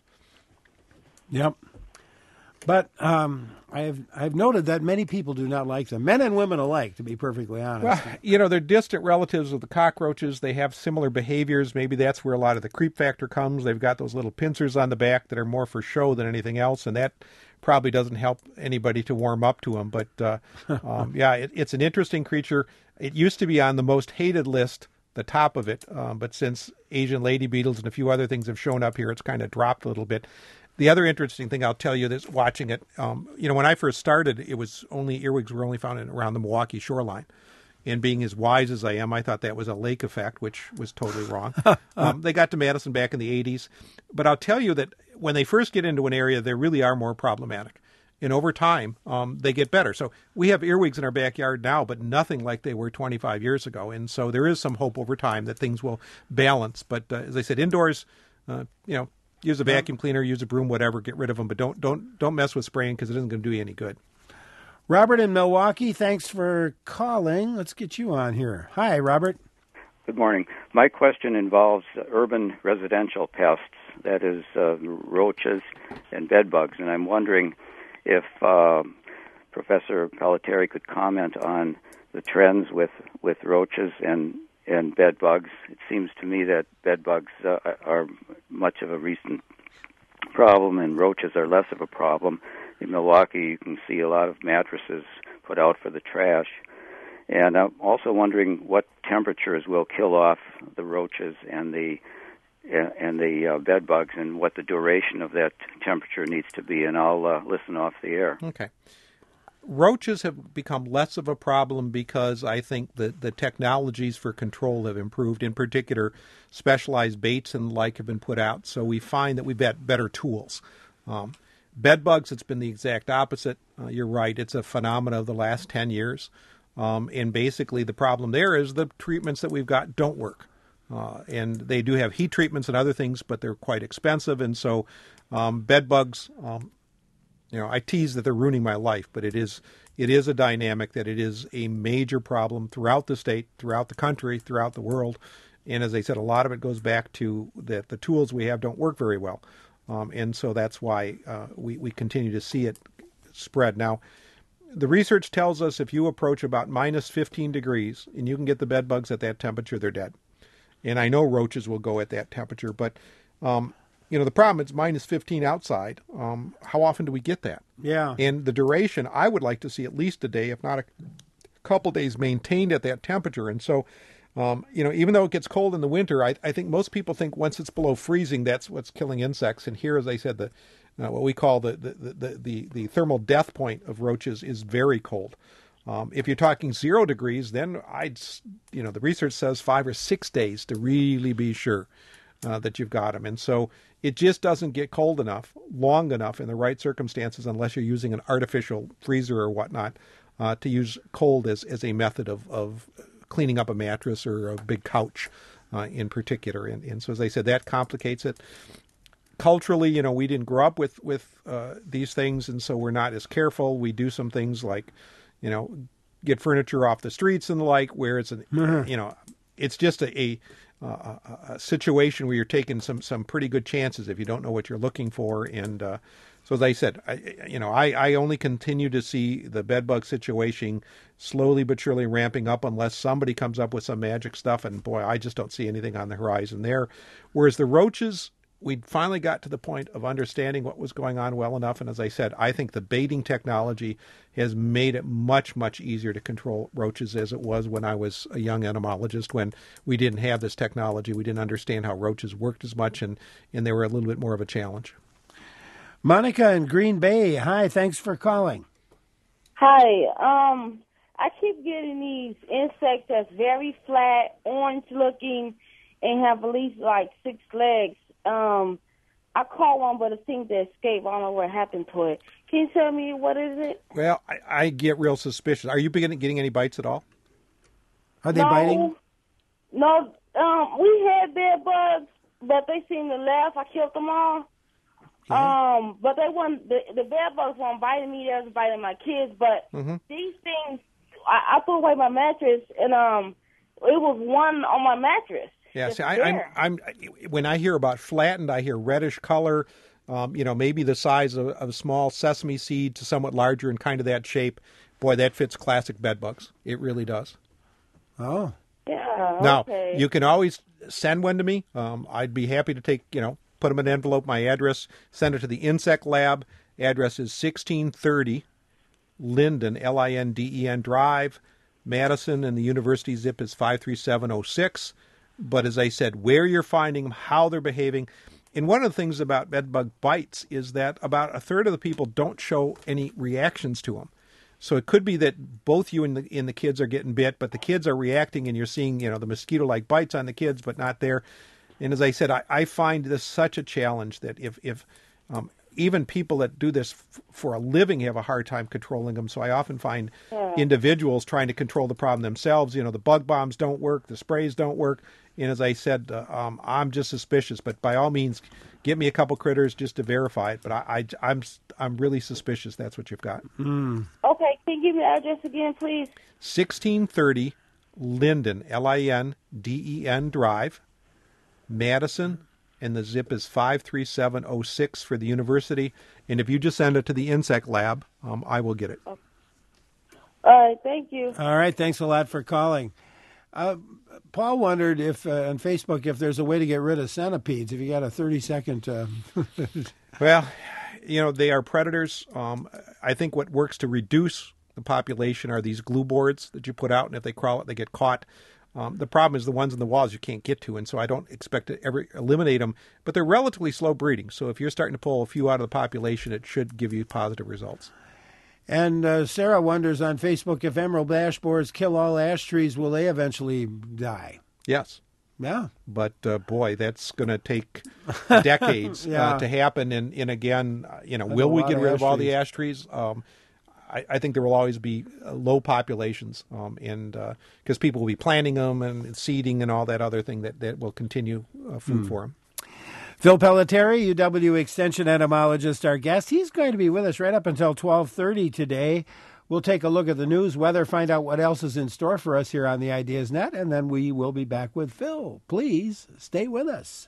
Yep. But um, I've I've noted that many people do not like them, men and women alike, to be perfectly honest. Well, you know, they're distant relatives of the cockroaches. They have similar behaviors. Maybe that's where a lot of the creep factor comes. They've got those little pincers on the back that are more for show than anything else, and that probably doesn't help anybody to warm up to them. But, uh, um, yeah, it, it's an interesting creature. It used to be on the most hated list, the top of it, um, but since Asian lady beetles and a few other things have shown up here, it's kind of dropped a little bit. The other interesting thing I'll tell you is watching it, um, you know, when I first started, it was only earwigs were only found in, around the Milwaukee shoreline. And being as wise as I am, I thought that was a lake effect, which was totally wrong. um, they got to Madison back in the eighties. But I'll tell you that when they first get into an area, they really are more problematic. And over time, um, they get better. So we have earwigs in our backyard now, but nothing like they were twenty-five years ago. And so there is some hope over time that things will balance. But uh, as I said, indoors, uh, you know, use a vacuum cleaner, use a broom, whatever, get rid of them. But don't don't don't mess with spraying because it isn't going to do you any good. Robert in Milwaukee, thanks for calling. Let's get you on here. Hi, Robert. Good morning. My question involves uh, urban residential pests, that is uh, roaches and bed bugs, and I'm wondering if uh, Professor Pelletieri could comment on the trends with, with roaches and, and bed bugs. It seems to me that bed bugs uh, are much of a recent problem and roaches are less of a problem. In Milwaukee, you can see a lot of mattresses put out for the trash. And I'm also wondering what temperatures will kill off the roaches and the and the uh, bed bugs, and what the duration of that temperature needs to be. And I'll uh, listen off the air. Okay. Roaches have become less of a problem because I think that the technologies for control have improved. In particular, specialized baits and the like have been put out, so we find that we've got better tools. Um, bed bugs, it's been the exact opposite. Uh, you're right. It's a phenomenon of the last ten years. Um, and basically the problem there is the treatments that we've got don't work. Uh, and they do have heat treatments and other things, but they're quite expensive. And so um, bed bugs, um, you know, I tease that they're ruining my life, but it is it is a dynamic that it is a major problem throughout the state, throughout the country, throughout the world. And as I said, a lot of it goes back to that the tools we have don't work very well. Um, and so that's why uh, we, we continue to see it spread. Now, the research tells us if you approach about minus fifteen degrees and you can get the bed bugs at that temperature, they're dead. And I know roaches will go at that temperature, but, um, you know, the problem is minus fifteen outside. Um, how often do we get that? Yeah. And the duration, I would like to see at least a day, if not a couple days, maintained at that temperature. And so, um, you know, even though it gets cold in the winter, I, I think most people think once it's below freezing, that's what's killing insects. And here, as I said, the uh, what we call the the, the, the the thermal death point of roaches is very cold. Um, if you're talking zero degrees, then I'd, you know, the research says five or six days to really be sure uh, that you've got them. And so it just doesn't get cold enough, long enough in the right circumstances, unless you're using an artificial freezer or whatnot, uh, to use cold as, as a method of, of cleaning up a mattress or a big couch uh, in particular. And, and so, as I said, that complicates it. Culturally, you know, we didn't grow up with, with uh, these things, and so we're not as careful. We do some things like, you know, get furniture off the streets and the like, where it's, an, mm-hmm. you know, it's just a, a, a, a situation where you're taking some, some pretty good chances if you don't know what you're looking for. And uh, so, as I said, I, you know, I, I only continue to see the bed bug situation slowly but surely ramping up unless somebody comes up with some magic stuff. And boy, I just don't see anything on the horizon there. Whereas the roaches, we finally got to the point of understanding what was going on well enough. And as I said, I think the baiting technology has made it much, much easier to control roaches as it was when I was a young entomologist, when we didn't have this technology. We didn't understand how roaches worked as much, and, and they were a little bit more of a challenge. Monica in Green Bay. Hi, thanks for calling. Hi. Um, I keep getting these insects that's very flat, orange looking, and have at least like six legs. Um, I caught one, but it seemed to escape. I don't know what happened to it. Can you tell me what is it? Well, I, I get real suspicious. Are you beginning getting any bites at all? Are they no, biting? No. Um, we had bed bugs, but they seemed to laugh. I killed them all. Yeah. Um, but they weren't. The, the bed bugs weren't biting me. They was biting my kids. But mm-hmm. these things, I, I threw away my mattress, and um, it was one on my mattress. Yeah, see, I, I'm, I'm, when I hear about flattened, I hear reddish color, um, you know, maybe the size of, of a small sesame seed to somewhat larger and kind of that shape. Boy, that fits classic bed bugs. It really does. Oh. Yeah, now, okay. You can always send one to me. Um, I'd be happy to take, you know, put them in an envelope, my address, send it to the Insect Lab. Address is sixteen thirty Linden, L I N D E N Drive, Madison, and the university zip is five three seven oh six. But as I said, where you're finding them, how they're behaving. And one of the things about bedbug bites is that about a third of the people don't show any reactions to them. So it could be that both you and the, and the kids are getting bit, but the kids are reacting, and you're seeing, you know, the mosquito-like bites on the kids, but not there. And as I said, I, I find this such a challenge that if, if um, even people that do this f- for a living have a hard time controlling them. So I often find Yeah. individuals trying to control the problem themselves. You know, the bug bombs don't work, the sprays don't work. And as I said, uh, um, I'm just suspicious. But by all means, get me a couple critters just to verify it. But I, I, I'm I'm really suspicious that's what you've got. Mm. Okay, can you give me the address again, please? sixteen thirty Linden, L I N D E N Drive, Madison, and the zip is five three seven oh six for the university. And if you just send it to the insect lab, um, I will get it. All right, thank you. All right, thanks a lot for calling. Uh, Paul wondered if uh, on Facebook if there's a way to get rid of centipedes. If you got a thirty second. Uh... Well, you know, they are predators. Um, I think what works to reduce the population are these glue boards that you put out, and if they crawl it, they get caught. Um, the problem is the ones in the walls you can't get to, and so I don't expect to ever eliminate them. But they're relatively slow breeding, so if you're starting to pull a few out of the population, it should give you positive results. And uh, Sarah wonders on Facebook if emerald ash borers kill all ash trees, will they eventually die? Yes. Yeah. But, uh, boy, that's going to take decades Yeah. uh, to happen. And, and again, uh, you know, That's will a we lot get of rid ash of all trees. the ash trees? Um, I, I think there will always be uh, low populations, um, and because uh, people will be planting them and seeding and all that other thing that, that will continue uh, food Hmm. for them. Phil Pelletieri, U W Extension entomologist, our guest. He's going to be with us right up until twelve thirty today. We'll take a look at the news, weather, find out what else is in store for us here on the Ideas Net, and then we will be back with Phil. Please stay with us.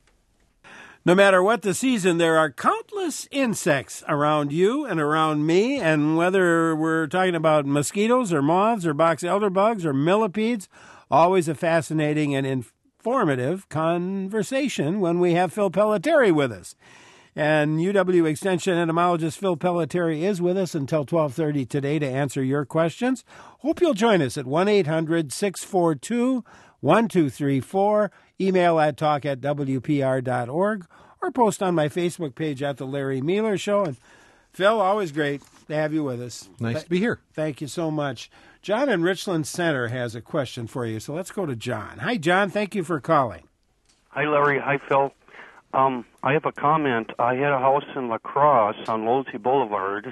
No matter what the season, there are countless insects around you and around me, and whether we're talking about mosquitoes or moths or box elder bugs or millipedes, always a fascinating and informative conversation when we have Phil Pelletieri with us. And U W Extension entomologist Phil Pelletieri is with us until twelve thirty today to answer your questions. Hope you'll join us at one eight hundred six four two one two three four, email at talk at w p r dot org, or post on my Facebook page at The Larry Mueller Show. And Phil, always great to have you with us. Nice Th- to be here. Thank you so much. John in Richland Center has a question for you, so let's go to John. Hi, John. Thank you for calling. Hi, Larry. Hi, Phil. Um, I have a comment. I had a house in La Crosse on Losey Boulevard,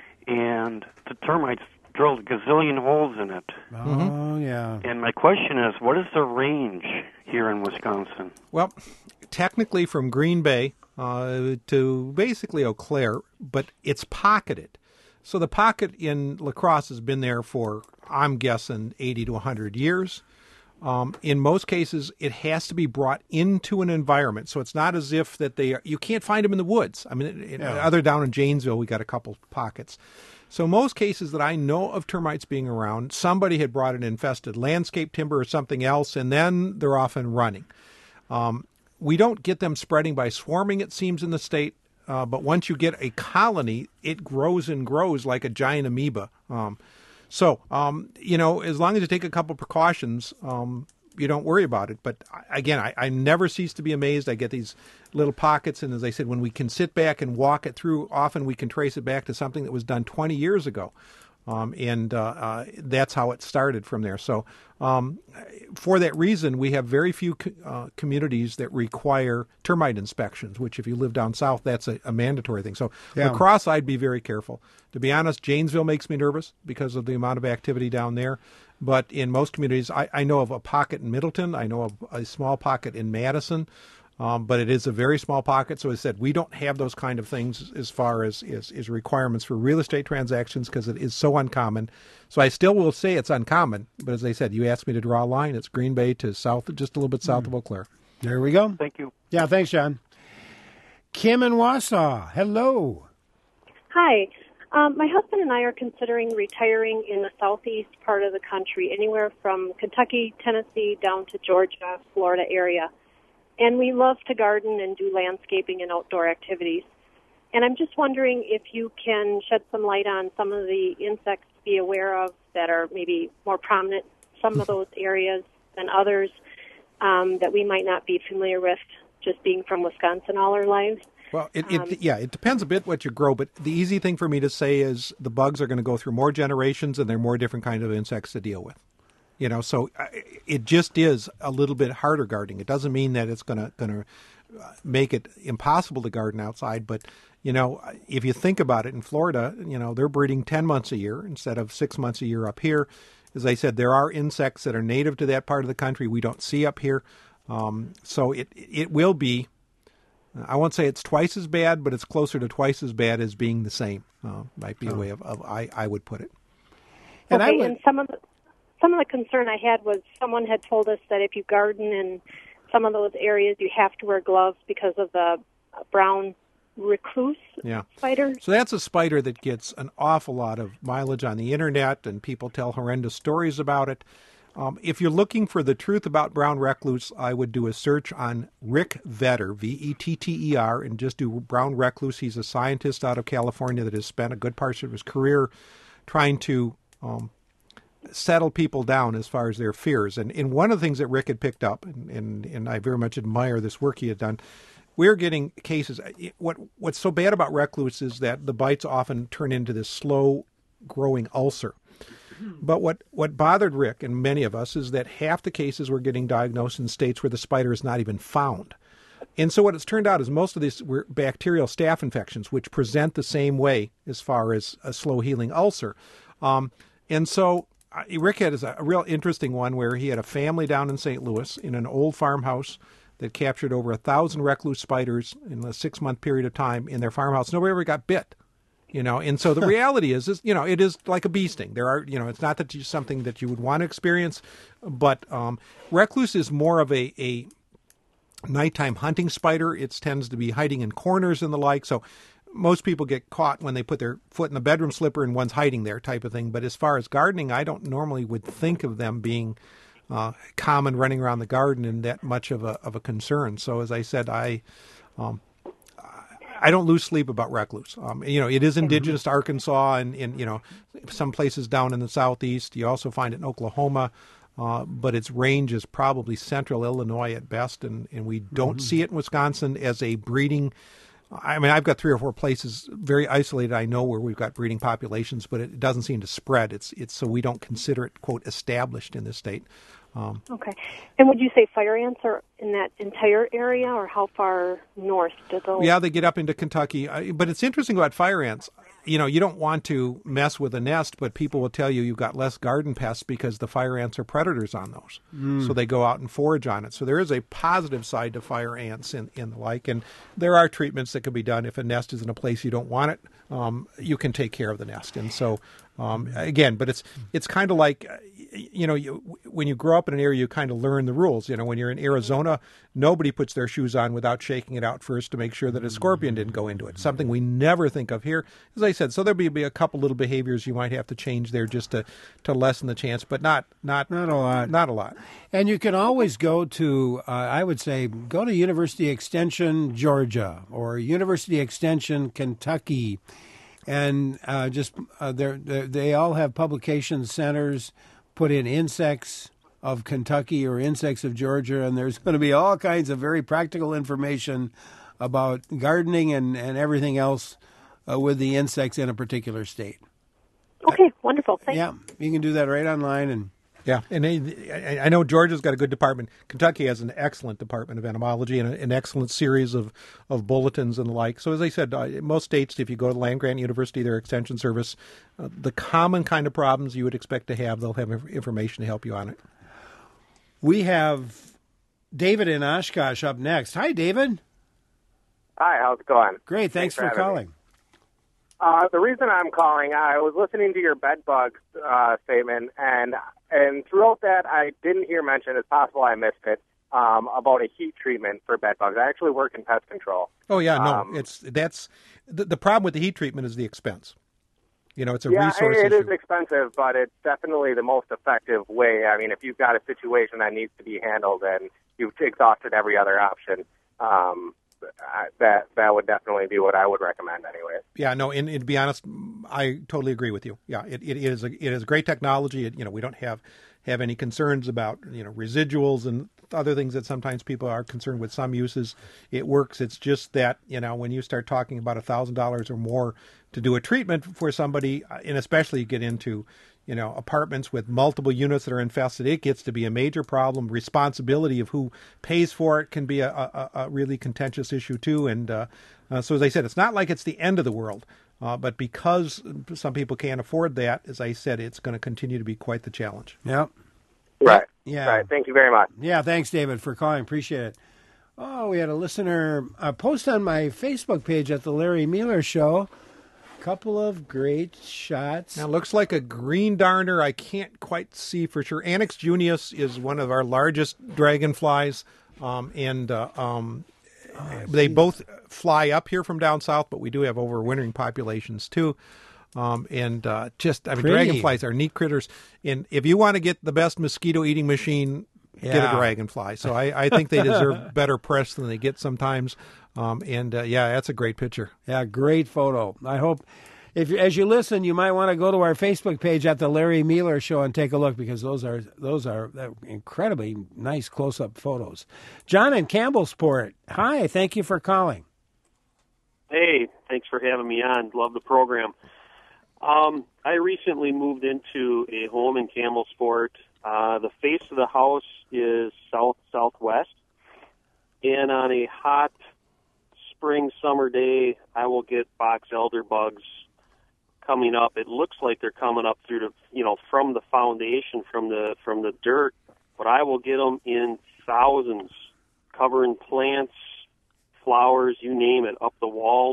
and the termites drilled a gazillion holes in it. Oh, yeah. And my question is, what is the range here in Wisconsin? Well, technically from Green Bay uh, to basically Eau Claire, but it's pocketed. So the pocket in La Crosse has been there for, I'm guessing, eighty to one hundred years. Um, in most cases, it has to be brought into an environment. So it's not as if that they are, you can't find them in the woods. I mean, in, Yeah. other down in Janesville, we got a couple pockets. So most cases that I know of termites being around, somebody had brought an infested landscape timber or something else, and then they're off and running. Um, we don't get them spreading by swarming, it seems, in the state. Uh, but once you get a colony, it grows and grows like a giant amoeba. Um, so, um, you know, as long as you take a couple precautions, um, you don't worry about it. But I- again, I, I never cease to be amazed. I get these little pockets, and as I said, when we can sit back and walk it through, often we can trace it back to something that was done twenty years ago. Um, and uh, uh, that's how it started from there. So um, for that reason, we have very few co- uh, communities that require termite inspections, which if you live down south, that's a, a mandatory thing. So Yeah. La Crosse, I'd be very careful. To be honest, Janesville makes me nervous because of the amount of activity down there. But in most communities, I, I know of a pocket in Middleton. I know of a small pocket in Madison. Um, but it is a very small pocket. So as I said, we don't have those kind of things as far as is, is requirements for real estate transactions because it is so uncommon. So I still will say it's uncommon. But as I said, you asked me to draw a line. It's Green Bay to south, just a little bit south of Eau Claire. There we go. Thank you. Yeah, thanks, John. Kim in Wausau. Hello. Hi. Um, my husband and I are considering retiring in the southeast part of the country, anywhere from Kentucky, Tennessee, down to Georgia, Florida area. And we love to garden and do landscaping and outdoor activities. And I'm just wondering if you can shed some light on some of the insects to be aware of that are maybe more prominent, some of those areas than others um, that we might not be familiar with just being from Wisconsin all our lives. Well, it, it Um, yeah, it depends a bit what you grow, but the easy thing for me to say is the bugs are going to go through more generations, and there are more different kinds of insects to deal with. You know, so uh, it just is a little bit harder gardening. It doesn't mean that it's going to going to make it impossible to garden outside, but you know, if you think about it, in Florida, you know, they're breeding ten months a year instead of six months a year up here. As I said, there are insects that are native to that part of the country we don't see up here. Um, so it it will be, I won't say it's twice as bad, but it's closer to twice as bad as being the same. Uh, might be a way of, of I, I would put it. And okay, I would, and some of the some of the concern I had was someone had told us that if you garden in some of those areas, you have to wear gloves because of the brown recluse yeah. spider. So that's a spider that gets an awful lot of mileage on the internet, and people tell horrendous stories about it. Um, if you're looking for the truth about brown recluse, I would do a search on Rick Vetter, V E T T E R, and just do brown recluse. He's a scientist out of California that has spent a good part of his career trying to um, settle people down as far as their fears. And, and one of the things that Rick had picked up, and, and, and I very much admire this work he had done, we're getting cases. What What's so bad about recluse is that the bites often turn into this slow-growing ulcer. But what, what bothered Rick and many of us is that half the cases were getting diagnosed in states where the spider is not even found. And so what it's turned out is most of these were bacterial staph infections, which present the same way as far as a slow-healing ulcer. Um, and so uh, Rick had a, a real interesting one where he had a family down in Saint Louis in an old farmhouse that captured over a thousand recluse spiders in a six-month period of time in their farmhouse. Nobody ever got bit, you know. And so the reality is, is, you know, it is like a bee sting. There are, you know, it's not that you, something that you would want to experience, but um, recluse is more of a, a nighttime hunting spider. It tends to be hiding in corners and the like. So most people get caught when they put their foot in the bedroom slipper and one's hiding there type of thing. But as far as gardening, I don't normally would think of them being Uh, common running around the garden and that much of a of a concern. So as I said, I um, I don't lose sleep about recluse. Um, you know, it is indigenous to Arkansas and in you know some places down in the southeast. You also find it in Oklahoma, uh, but its range is probably central Illinois at best, and, and we don't mm-hmm. see it in Wisconsin as a breeding. I mean, I've got three or four places very isolated I know where we've got breeding populations, but it doesn't seem to spread. It's it's so we don't consider it, quote, established in this state. Um, okay. And would you say fire ants are in that entire area, or how far north do those? Yeah, they get up into Kentucky. But it's interesting about fire ants. You know, you don't want to mess with a nest, but people will tell you you've got less garden pests because the fire ants are predators on those. Mm. So they go out and forage on it. So there is a positive side to fire ants and, and the like. And there are treatments that can be done if a nest is in a place you don't want it. Um, you can take care of the nest. And so, um, again, but it's it's kind of like, you know, you, when you grow up in an area, you kind of learn the rules. You know, when you're in Arizona, nobody puts their shoes on without shaking it out first to make sure that a scorpion didn't go into it. Something we never think of here. As I said, so there'll be, be a couple little behaviors you might have to change there just to, to lessen the chance, but not not not a lot. Not a lot. And you can always go to, uh, I would say, go to University Extension, Georgia, or University Extension, Kentucky, and uh, just uh, they're, they're, they all have publication centers. Put in insects of Kentucky or insects of Georgia, and there's going to be all kinds of very practical information about gardening and, and everything else uh, with the insects in a particular state. Okay, wonderful. Thanks. Yeah, you can do that right online. And yeah, and they, I know Georgia's got a good department. Kentucky has an excellent department of entomology and an excellent series of, of bulletins and the like. So as I said, uh, most states, if you go to land-grant university, their extension service, uh, the common kind of problems you would expect to have, they'll have information to help you on it. We have David in Oshkosh up next. Hi, David. Hi, how's it going? Great, thanks, thanks for, for calling. Uh, the reason I'm calling, I was listening to your bed bug uh, statement, and and throughout that, I didn't hear mention, it's possible I missed it, um, about a heat treatment for bed bugs. I actually work in pest control. Oh, yeah, no, um, it's that's the, the problem with the heat treatment is the expense. You know, it's a yeah, resource it, it issue. is expensive, but it's definitely the most effective way. I mean, if you've got a situation that needs to be handled and you've exhausted every other option, um, uh, that that would definitely be what I would recommend anyway. Yeah, no, and, and to be honest, I totally agree with you. Yeah, it, it is a, it is great technology. It, you know, we don't have have any concerns about, you know, residuals and other things that sometimes people are concerned with some uses. It works. It's just that, you know, when you start talking about a thousand dollars or more to do a treatment for somebody, and especially you get into, you know, apartments with multiple units that are infested, it gets to be a major problem. Responsibility of who pays for it can be a, a, a really contentious issue too. And uh, uh, so, as I said, it's not like it's the end of the world, uh, but because some people can't afford that, as I said, it's going to continue to be quite the challenge. Yep. Right. Yeah. Right. Thank you very much. Yeah. Thanks, David, for calling. Appreciate it. Oh, we had a listener uh, post on my Facebook page at the Larry Mueller Show. Couple of great shots. Now, it looks like a green darner. I can't quite see for sure. Anax junius is one of our largest dragonflies, um, and uh, um, oh, they both fly up here from down south, but we do have overwintering populations too. Um, and uh, just, I mean, Pretty. dragonflies are neat critters. And if you want to get the best mosquito-eating machine, Yeah. get a dragonfly. So I, I think they deserve better press than they get sometimes. Um, and uh, yeah, that's a great picture. Yeah, great photo. I hope, if you, as you listen, you might want to go to our Facebook page at the Larry Mueller Show and take a look, because those are those are incredibly nice close-up photos. John in Campbellsport, hi, thank you for calling. Hey, thanks for having me on. Love the program. Um, I recently moved into a home in Campbellsport. Uh, the face of the house is south-southwest, and on a hot spring, summer day, I will get box elder bugs coming up. It looks like they're coming up through the, you know, from the foundation, from the from the dirt, but I will get them in thousands, covering plants, flowers, you name it, up the walls.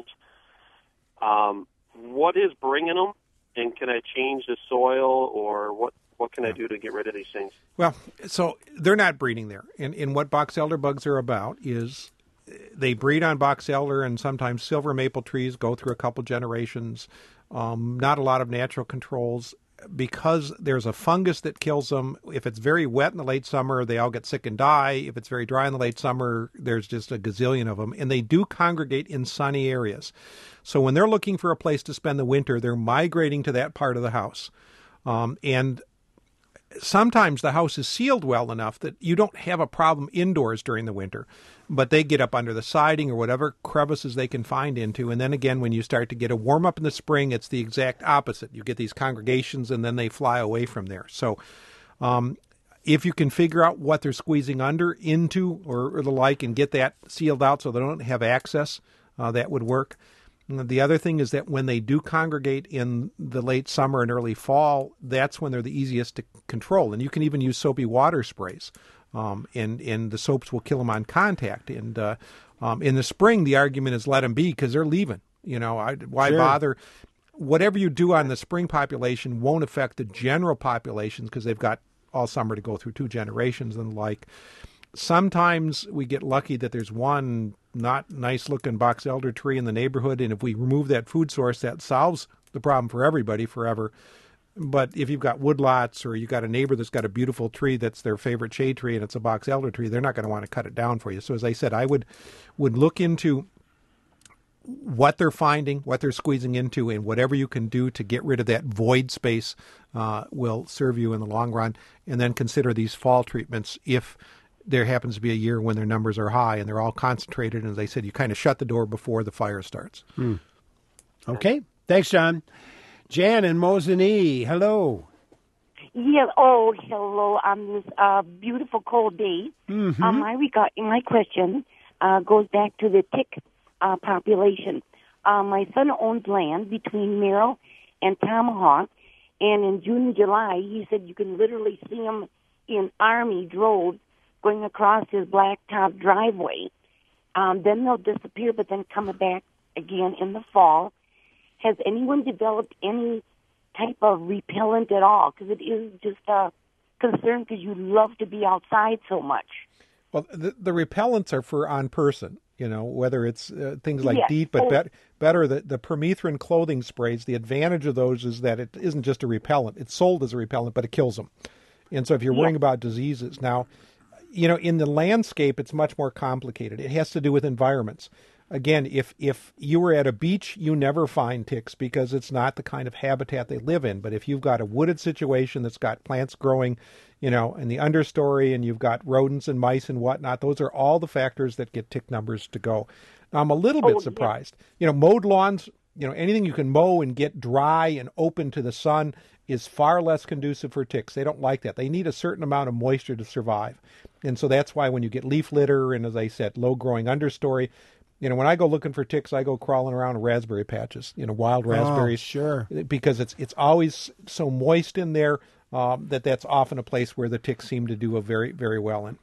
Um, what is bringing them, and can I change the soil, or what? What can I do to get rid of these things? Well, so they're not breeding there. And, and what box elder bugs are about is they breed on box elder, and sometimes silver maple trees go through a couple generations. Um, not a lot of natural controls. Because there's a fungus that kills them. If it's very wet in the late summer, they all get sick and die. If it's very dry in the late summer, there's just a gazillion of them. And they do congregate in sunny areas. So when they're looking for a place to spend the winter, they're migrating to that part of the house. Um, and sometimes the house is sealed well enough that you don't have a problem indoors during the winter, but they get up under the siding or whatever crevices they can find into. And then again, when you start to get a warm up in the spring, it's the exact opposite. You get these congregations and then they fly away from there. So um, if you can figure out what they're squeezing under, into, or, or the like, and get that sealed out so they don't have access, uh, that would work. The other thing is that when they do congregate in the late summer and early fall, that's when they're the easiest to control. And you can even use soapy water sprays, um, and, and the soaps will kill them on contact. And uh, um, in the spring, the argument is let them be because they're leaving. You know, I, why Sure. bother? Whatever you do on the spring population won't affect the general populations because they've got all summer to go through two generations and the like. Sometimes we get lucky that there's one not nice-looking box elder tree in the neighborhood, and if we remove that food source, that solves the problem for everybody forever. But if you've got woodlots or you've got a neighbor that's got a beautiful tree that's their favorite shade tree and it's a box elder tree, they're not going to want to cut it down for you. So as I said, I would would look into what they're finding, what they're squeezing into, and whatever you can do to get rid of that void space uh, will serve you in the long run. And then consider these fall treatments if there happens to be a year when their numbers are high and they're all concentrated. And as I said, you kind of shut the door before the fire starts. Hmm. Okay. Thanks, John. Jan in Mosinee, hello. Yeah. Oh, hello. On this uh, beautiful cold day, Mm-hmm. uh, my regard, my question uh, goes back to the tick uh, population. Uh, my son owns land between Merrill and Tomahawk, and in June and July, he said you can literally see him in army droves going across his blacktop driveway. Um, then they'll disappear, but then come back again in the fall. Has anyone developed any type of repellent at all? Because it is just a concern because you love to be outside so much. Well, the, the repellents are for on person, you know, whether it's uh, things like Yes. DEET, but Oh. bet, better the, the permethrin clothing sprays. The advantage of those is that it isn't just a repellent. It's sold as a repellent, but it kills them. And so if you're Yeah. worrying about diseases, now, you know, in the landscape, it's much more complicated. It has to do with environments. Again, if if you were at a beach, you never find ticks because it's not the kind of habitat they live in. But if you've got a wooded situation that's got plants growing, you know, in the understory, and you've got rodents and mice and whatnot, those are all the factors that get tick numbers to go. Now, I'm a little bit Oh, surprised. You know, mowed lawns, you know, anything you can mow and get dry and open to the sun is far less conducive for ticks. They don't like that. They need a certain amount of moisture to survive. And so that's why when you get leaf litter and, as I said, low-growing understory, you know, when I go looking for ticks, I go crawling around raspberry patches, you know, wild raspberries. Oh, sure. Because it's it's always so moist in there um, that that's often a place where the ticks seem to do a very, very well in.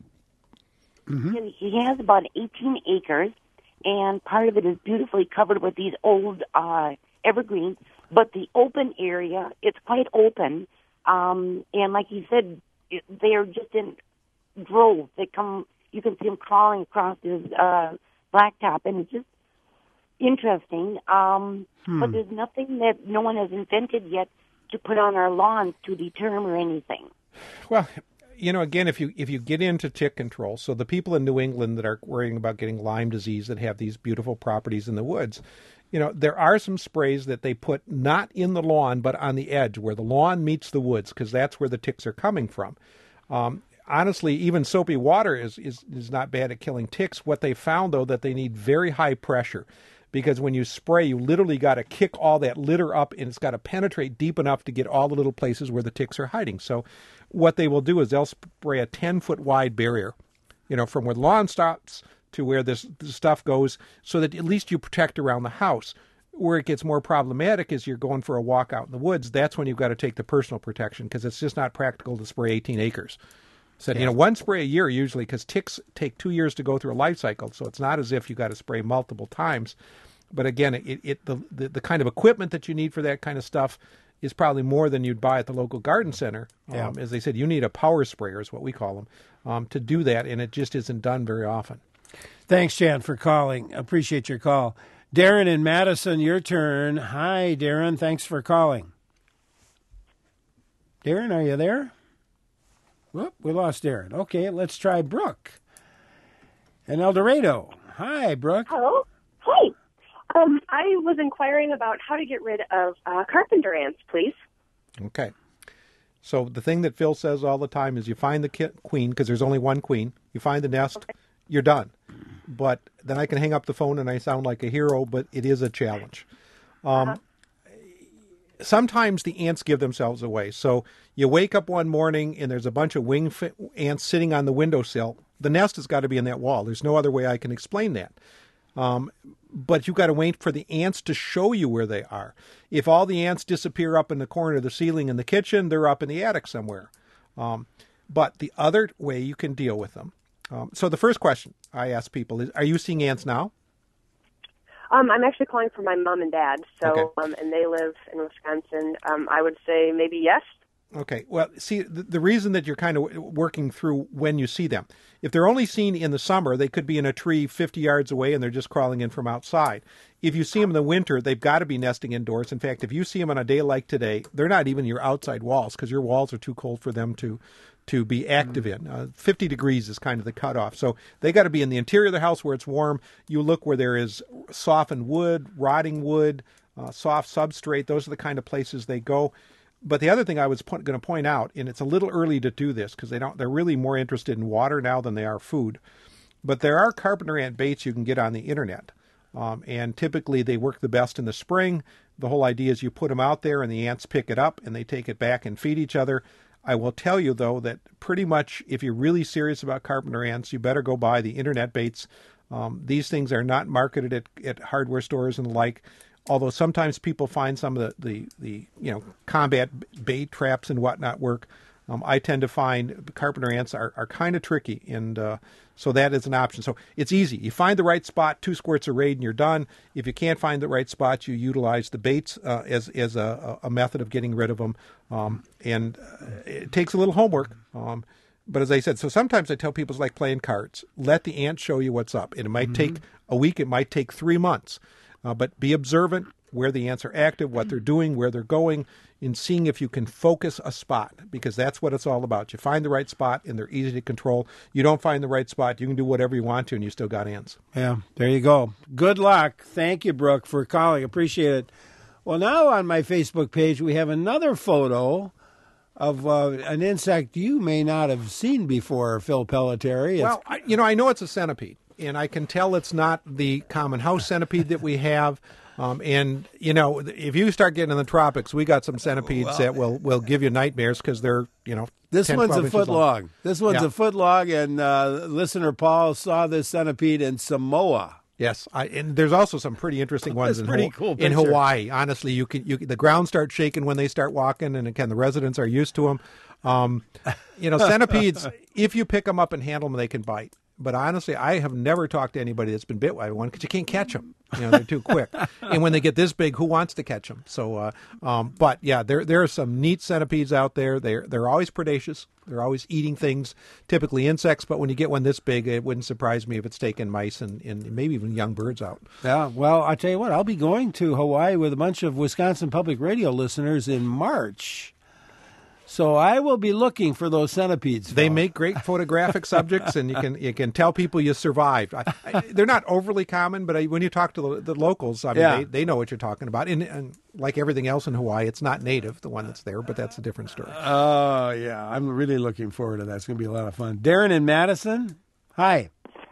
And he has about eighteen acres, and part of it is beautifully covered with these old uh, evergreens. But the open area, it's quite open. Um, and like you said, it, they're just in droves. They come, you can see them crawling across this uh, blacktop, and it's just interesting. Um, Hmm. But there's nothing that no one has invented yet to put on our lawns to deter them or anything. Well, you know, again, if you if you get into tick control, so the people in New England that are worrying about getting Lyme disease that have these beautiful properties in the woods, you know, there are some sprays that they put not in the lawn but on the edge where the lawn meets the woods, because that's where the ticks are coming from. Um, honestly, even soapy water is, is, is not bad at killing ticks. What they found, though, that they need very high pressure, because when you spray, you literally got to kick all that litter up, and it's got to penetrate deep enough to get all the little places where the ticks are hiding. So what they will do is they'll spray a ten-foot wide barrier, you know, from where the lawn stops to where this, this stuff goes, so that at least you protect around the house. Where it gets more problematic is you're going for a walk out in the woods. That's when you've got to take the personal protection, because it's just not practical to spray eighteen acres. So, yeah. you know, one spray a year usually, because ticks take two years to go through a life cycle. So it's not as if you got to spray multiple times. But again, it, it the, the the kind of equipment that you need for that kind of stuff is probably more than you'd buy at the local garden center. Yeah. Um, as they said, you need a power sprayer, is what we call them, um, to do that, and it just isn't done very often. Thanks, Jan, for calling. Appreciate your call. Darren in Madison, your turn. Hi, Darren. Thanks for calling. Darren, are you there? Whoop, we lost Darren. Okay, let's try Brooke in El Dorado. Hi, Brooke. Hello. Hey. Um, I was inquiring about how to get rid of uh, carpenter ants, please. Okay. So the thing that Phil says all the time is you find the ki- queen, because there's only one queen. You find the nest, okay. You're done. But then I can hang up the phone and I sound like a hero, but it is a challenge. Um, uh-huh. Sometimes the ants give themselves away. So you wake up one morning and there's a bunch of wing fi- ants sitting on the windowsill. The nest has got to be in that wall. There's no other way I can explain that. Um, but you've got to wait for the ants to show you where they are. If all the ants disappear up in the corner of the ceiling in the kitchen, they're up in the attic somewhere. Um, but the other way you can deal with them. Um, so the first question I ask people is, are you seeing ants now? Um, I'm actually calling for my mom and dad, so Okay. um, and they live in Wisconsin. Um, I would say maybe yes. Okay. Well, see, the, the reason that you're kind of working through when you see them, if they're only seen in the summer, they could be in a tree fifty yards away and they're just crawling in from outside. If you see them in the winter, they've got to be nesting indoors. In fact, if you see them on a day like today, they're not even your outside walls, because your walls are too cold for them to to be active in. Uh, fifty degrees is kind of the cutoff. So they got to be in the interior of the house where it's warm. You look where there is softened wood, rotting wood, uh, soft substrate. Those are the kind of places they go. But the other thing I was po- going to point out, and it's a little early to do this because they don't, they're really more interested in water now than they are food. But there are carpenter ant baits you can get on the internet. Um, and typically they work the best in the spring. The whole idea is you put them out there and the ants pick it up and they take it back and feed each other. I will tell you, though, that pretty much if you're really serious about carpenter ants, you better go buy the internet baits. Um, these things are not marketed at, at hardware stores and the like, although sometimes people find some of the, the, the you know, combat bait traps and whatnot work. Um, I tend to find carpenter ants are, are kind of tricky, and uh, so that is an option. So it's easy. You find the right spot, two squirts of Raid, and you're done. If you can't find the right spot, you utilize the baits uh, as as a, a method of getting rid of them. Um, and uh, it takes a little homework. Um, but as I said, so sometimes I tell people it's like playing cards. Let the ant show you what's up. And it might mm-hmm. take a week. It might take three months. Uh, but be observant. where the ants are active, what they're doing, where they're going, in seeing if you can focus a spot, because that's what it's all about. You find the right spot, and they're easy to control. You don't find the right spot, you can do whatever you want to, and you still got ants. Yeah, there you go. Good luck. Thank you, Brooke, for calling. Appreciate it. Well, now on my Facebook page, we have another photo of uh, an insect you may not have seen before, Phil Pelletieri. It's... Well, I, you know, I know it's a centipede, and I can tell it's not the common house centipede that we have. Um, and, you know, if you start getting in the tropics, we got some centipedes well, that will, will give you nightmares because they're, you know, This ten, one's a foot long. long. This one's yeah. a foot long, and uh, listener Paul saw this centipede in Samoa. Yes, I, and there's also some pretty interesting ones in, pretty Ho- cool in Hawaii. Honestly, you can you the ground starts shaking when they start walking, and again, the residents are used to them. Um, you know, centipedes, if you pick them up and handle them, they can bite. But honestly, I have never talked to anybody that's been bit by one because you can't catch them. You know, they're too quick. And when they get this big, who wants to catch them? So, uh, um, but yeah, there there are some neat centipedes out there. They're they're always predaceous. They're always eating things, typically insects. But when you get one this big, it wouldn't surprise me if it's taking mice and, and maybe even young birds out. Yeah, well, I tell you what, I'll be going to Hawaii with a bunch of Wisconsin Public Radio listeners in March. So I will be looking for those centipedes. They make great photographic subjects, and you can you can tell people you survived. I, I, they're not overly common, but I, when you talk to the, the locals, I mean, yeah. they, they know what you're talking about. And, and like everything else in Hawaii, it's not native, the one that's there, but that's a different story. Oh, uh, yeah. I'm really looking forward to that. It's going to be a lot of fun. Darren in Madison, hi.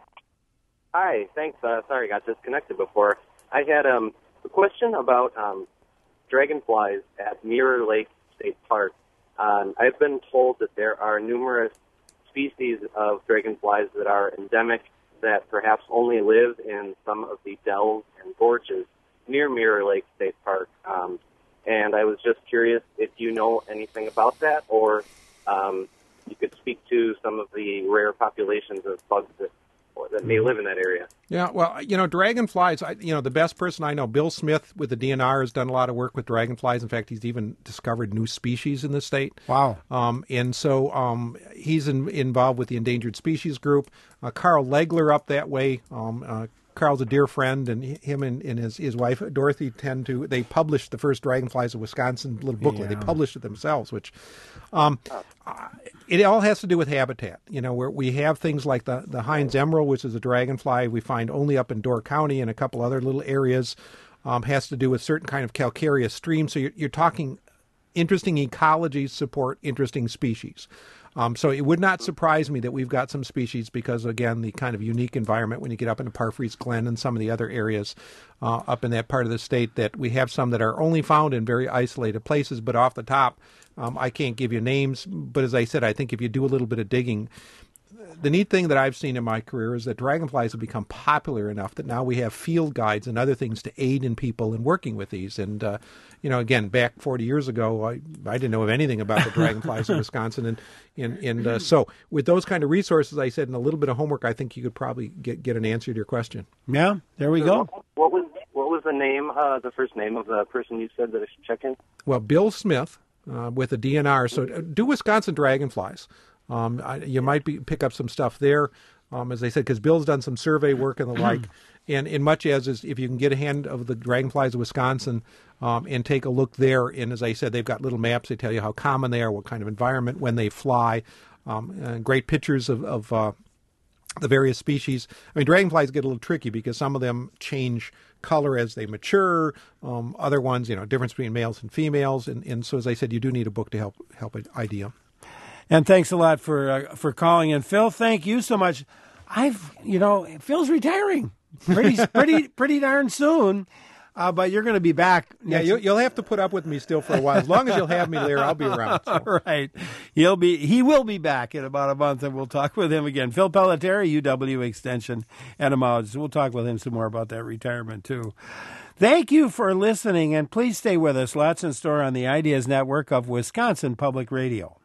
Hi, thanks. Uh, sorry, I got disconnected before. I had um, a question about um, dragonflies at Mirror Lake State Park. Um, I've been told that there are numerous species of dragonflies that are endemic that perhaps only live in some of the dells and gorges near Mirror Lake State Park. Um, and I was just curious if you know anything about that, or um, you could speak to some of the rare populations of bugs that, that may live in that area. Yeah, well, you know, dragonflies, I, you know, the best person I know, Bill Smith with the D N R, has done a lot of work with dragonflies. In fact, he's even discovered new species in the state. Wow. Um, and so um, he's in, involved with the Endangered Species Group. Uh, Carl Legler up that way. Um, uh, Carl's a dear friend, and him and, and his, his wife, Dorothy, tend to, they published the first Dragonflies of Wisconsin little booklet. Yeah. They published it themselves, which, um, uh, it all has to do with habitat. You know, where we have things like the, the Heinz emerald, which is a dragonfly we find only up in Door County and a couple other little areas, um, has to do with certain kind of calcareous streams. So you're, you're talking interesting ecologies support interesting species. Um, so it would not surprise me that we've got some species because, again, the kind of unique environment when you get up into Parfrey's Glen and some of the other areas uh, up in that part of the state, that we have some that are only found in very isolated places. But off the top, um, I can't give you names. But as I said, I think if you do a little bit of digging, the neat thing that I've seen in my career is that dragonflies have become popular enough that now we have field guides and other things to aid in people in working with these. And, uh, you know, again, back forty years ago, I, I didn't know of anything about the dragonflies in Wisconsin. And, and, and uh, so with those kind of resources, I said, and a little bit of homework, I think you could probably get, get an answer to your question. Yeah, there we go. What was what was the name, uh, the first name of the person you said that I should check in? Well, Bill Smith uh, with the D N R. So do Wisconsin dragonflies. Um, I, you might be, pick up some stuff there, um, as I said, because Bill's done some survey work and the like. And in much as is, if you can get a hand of the dragonflies of Wisconsin um, and take a look there, and as I said, they've got little maps. They tell you how common they are, what kind of environment, when they fly, um, and great pictures of, of uh, the various species. I mean, dragonflies get a little tricky because some of them change color as they mature. Um, other ones, you know, difference between males and females. And, and so, as I said, you do need a book to help help I D them. And thanks a lot for uh, for calling in, Phil. Thank you so much. I've, you know, Phil's retiring pretty pretty pretty darn soon, uh, but you're going to be back. Yeah, you'll, you'll have to put up with me still for a while. As long as you'll have me there, I'll be around. So. All right, he'll be he will be back in about a month, and we'll talk with him again. Phil Pelletieri, U W Extension, Etymologist. We'll talk with him some more about that retirement too. Thank you for listening, and please stay with us. Lots in store on the Ideas Network of Wisconsin Public Radio.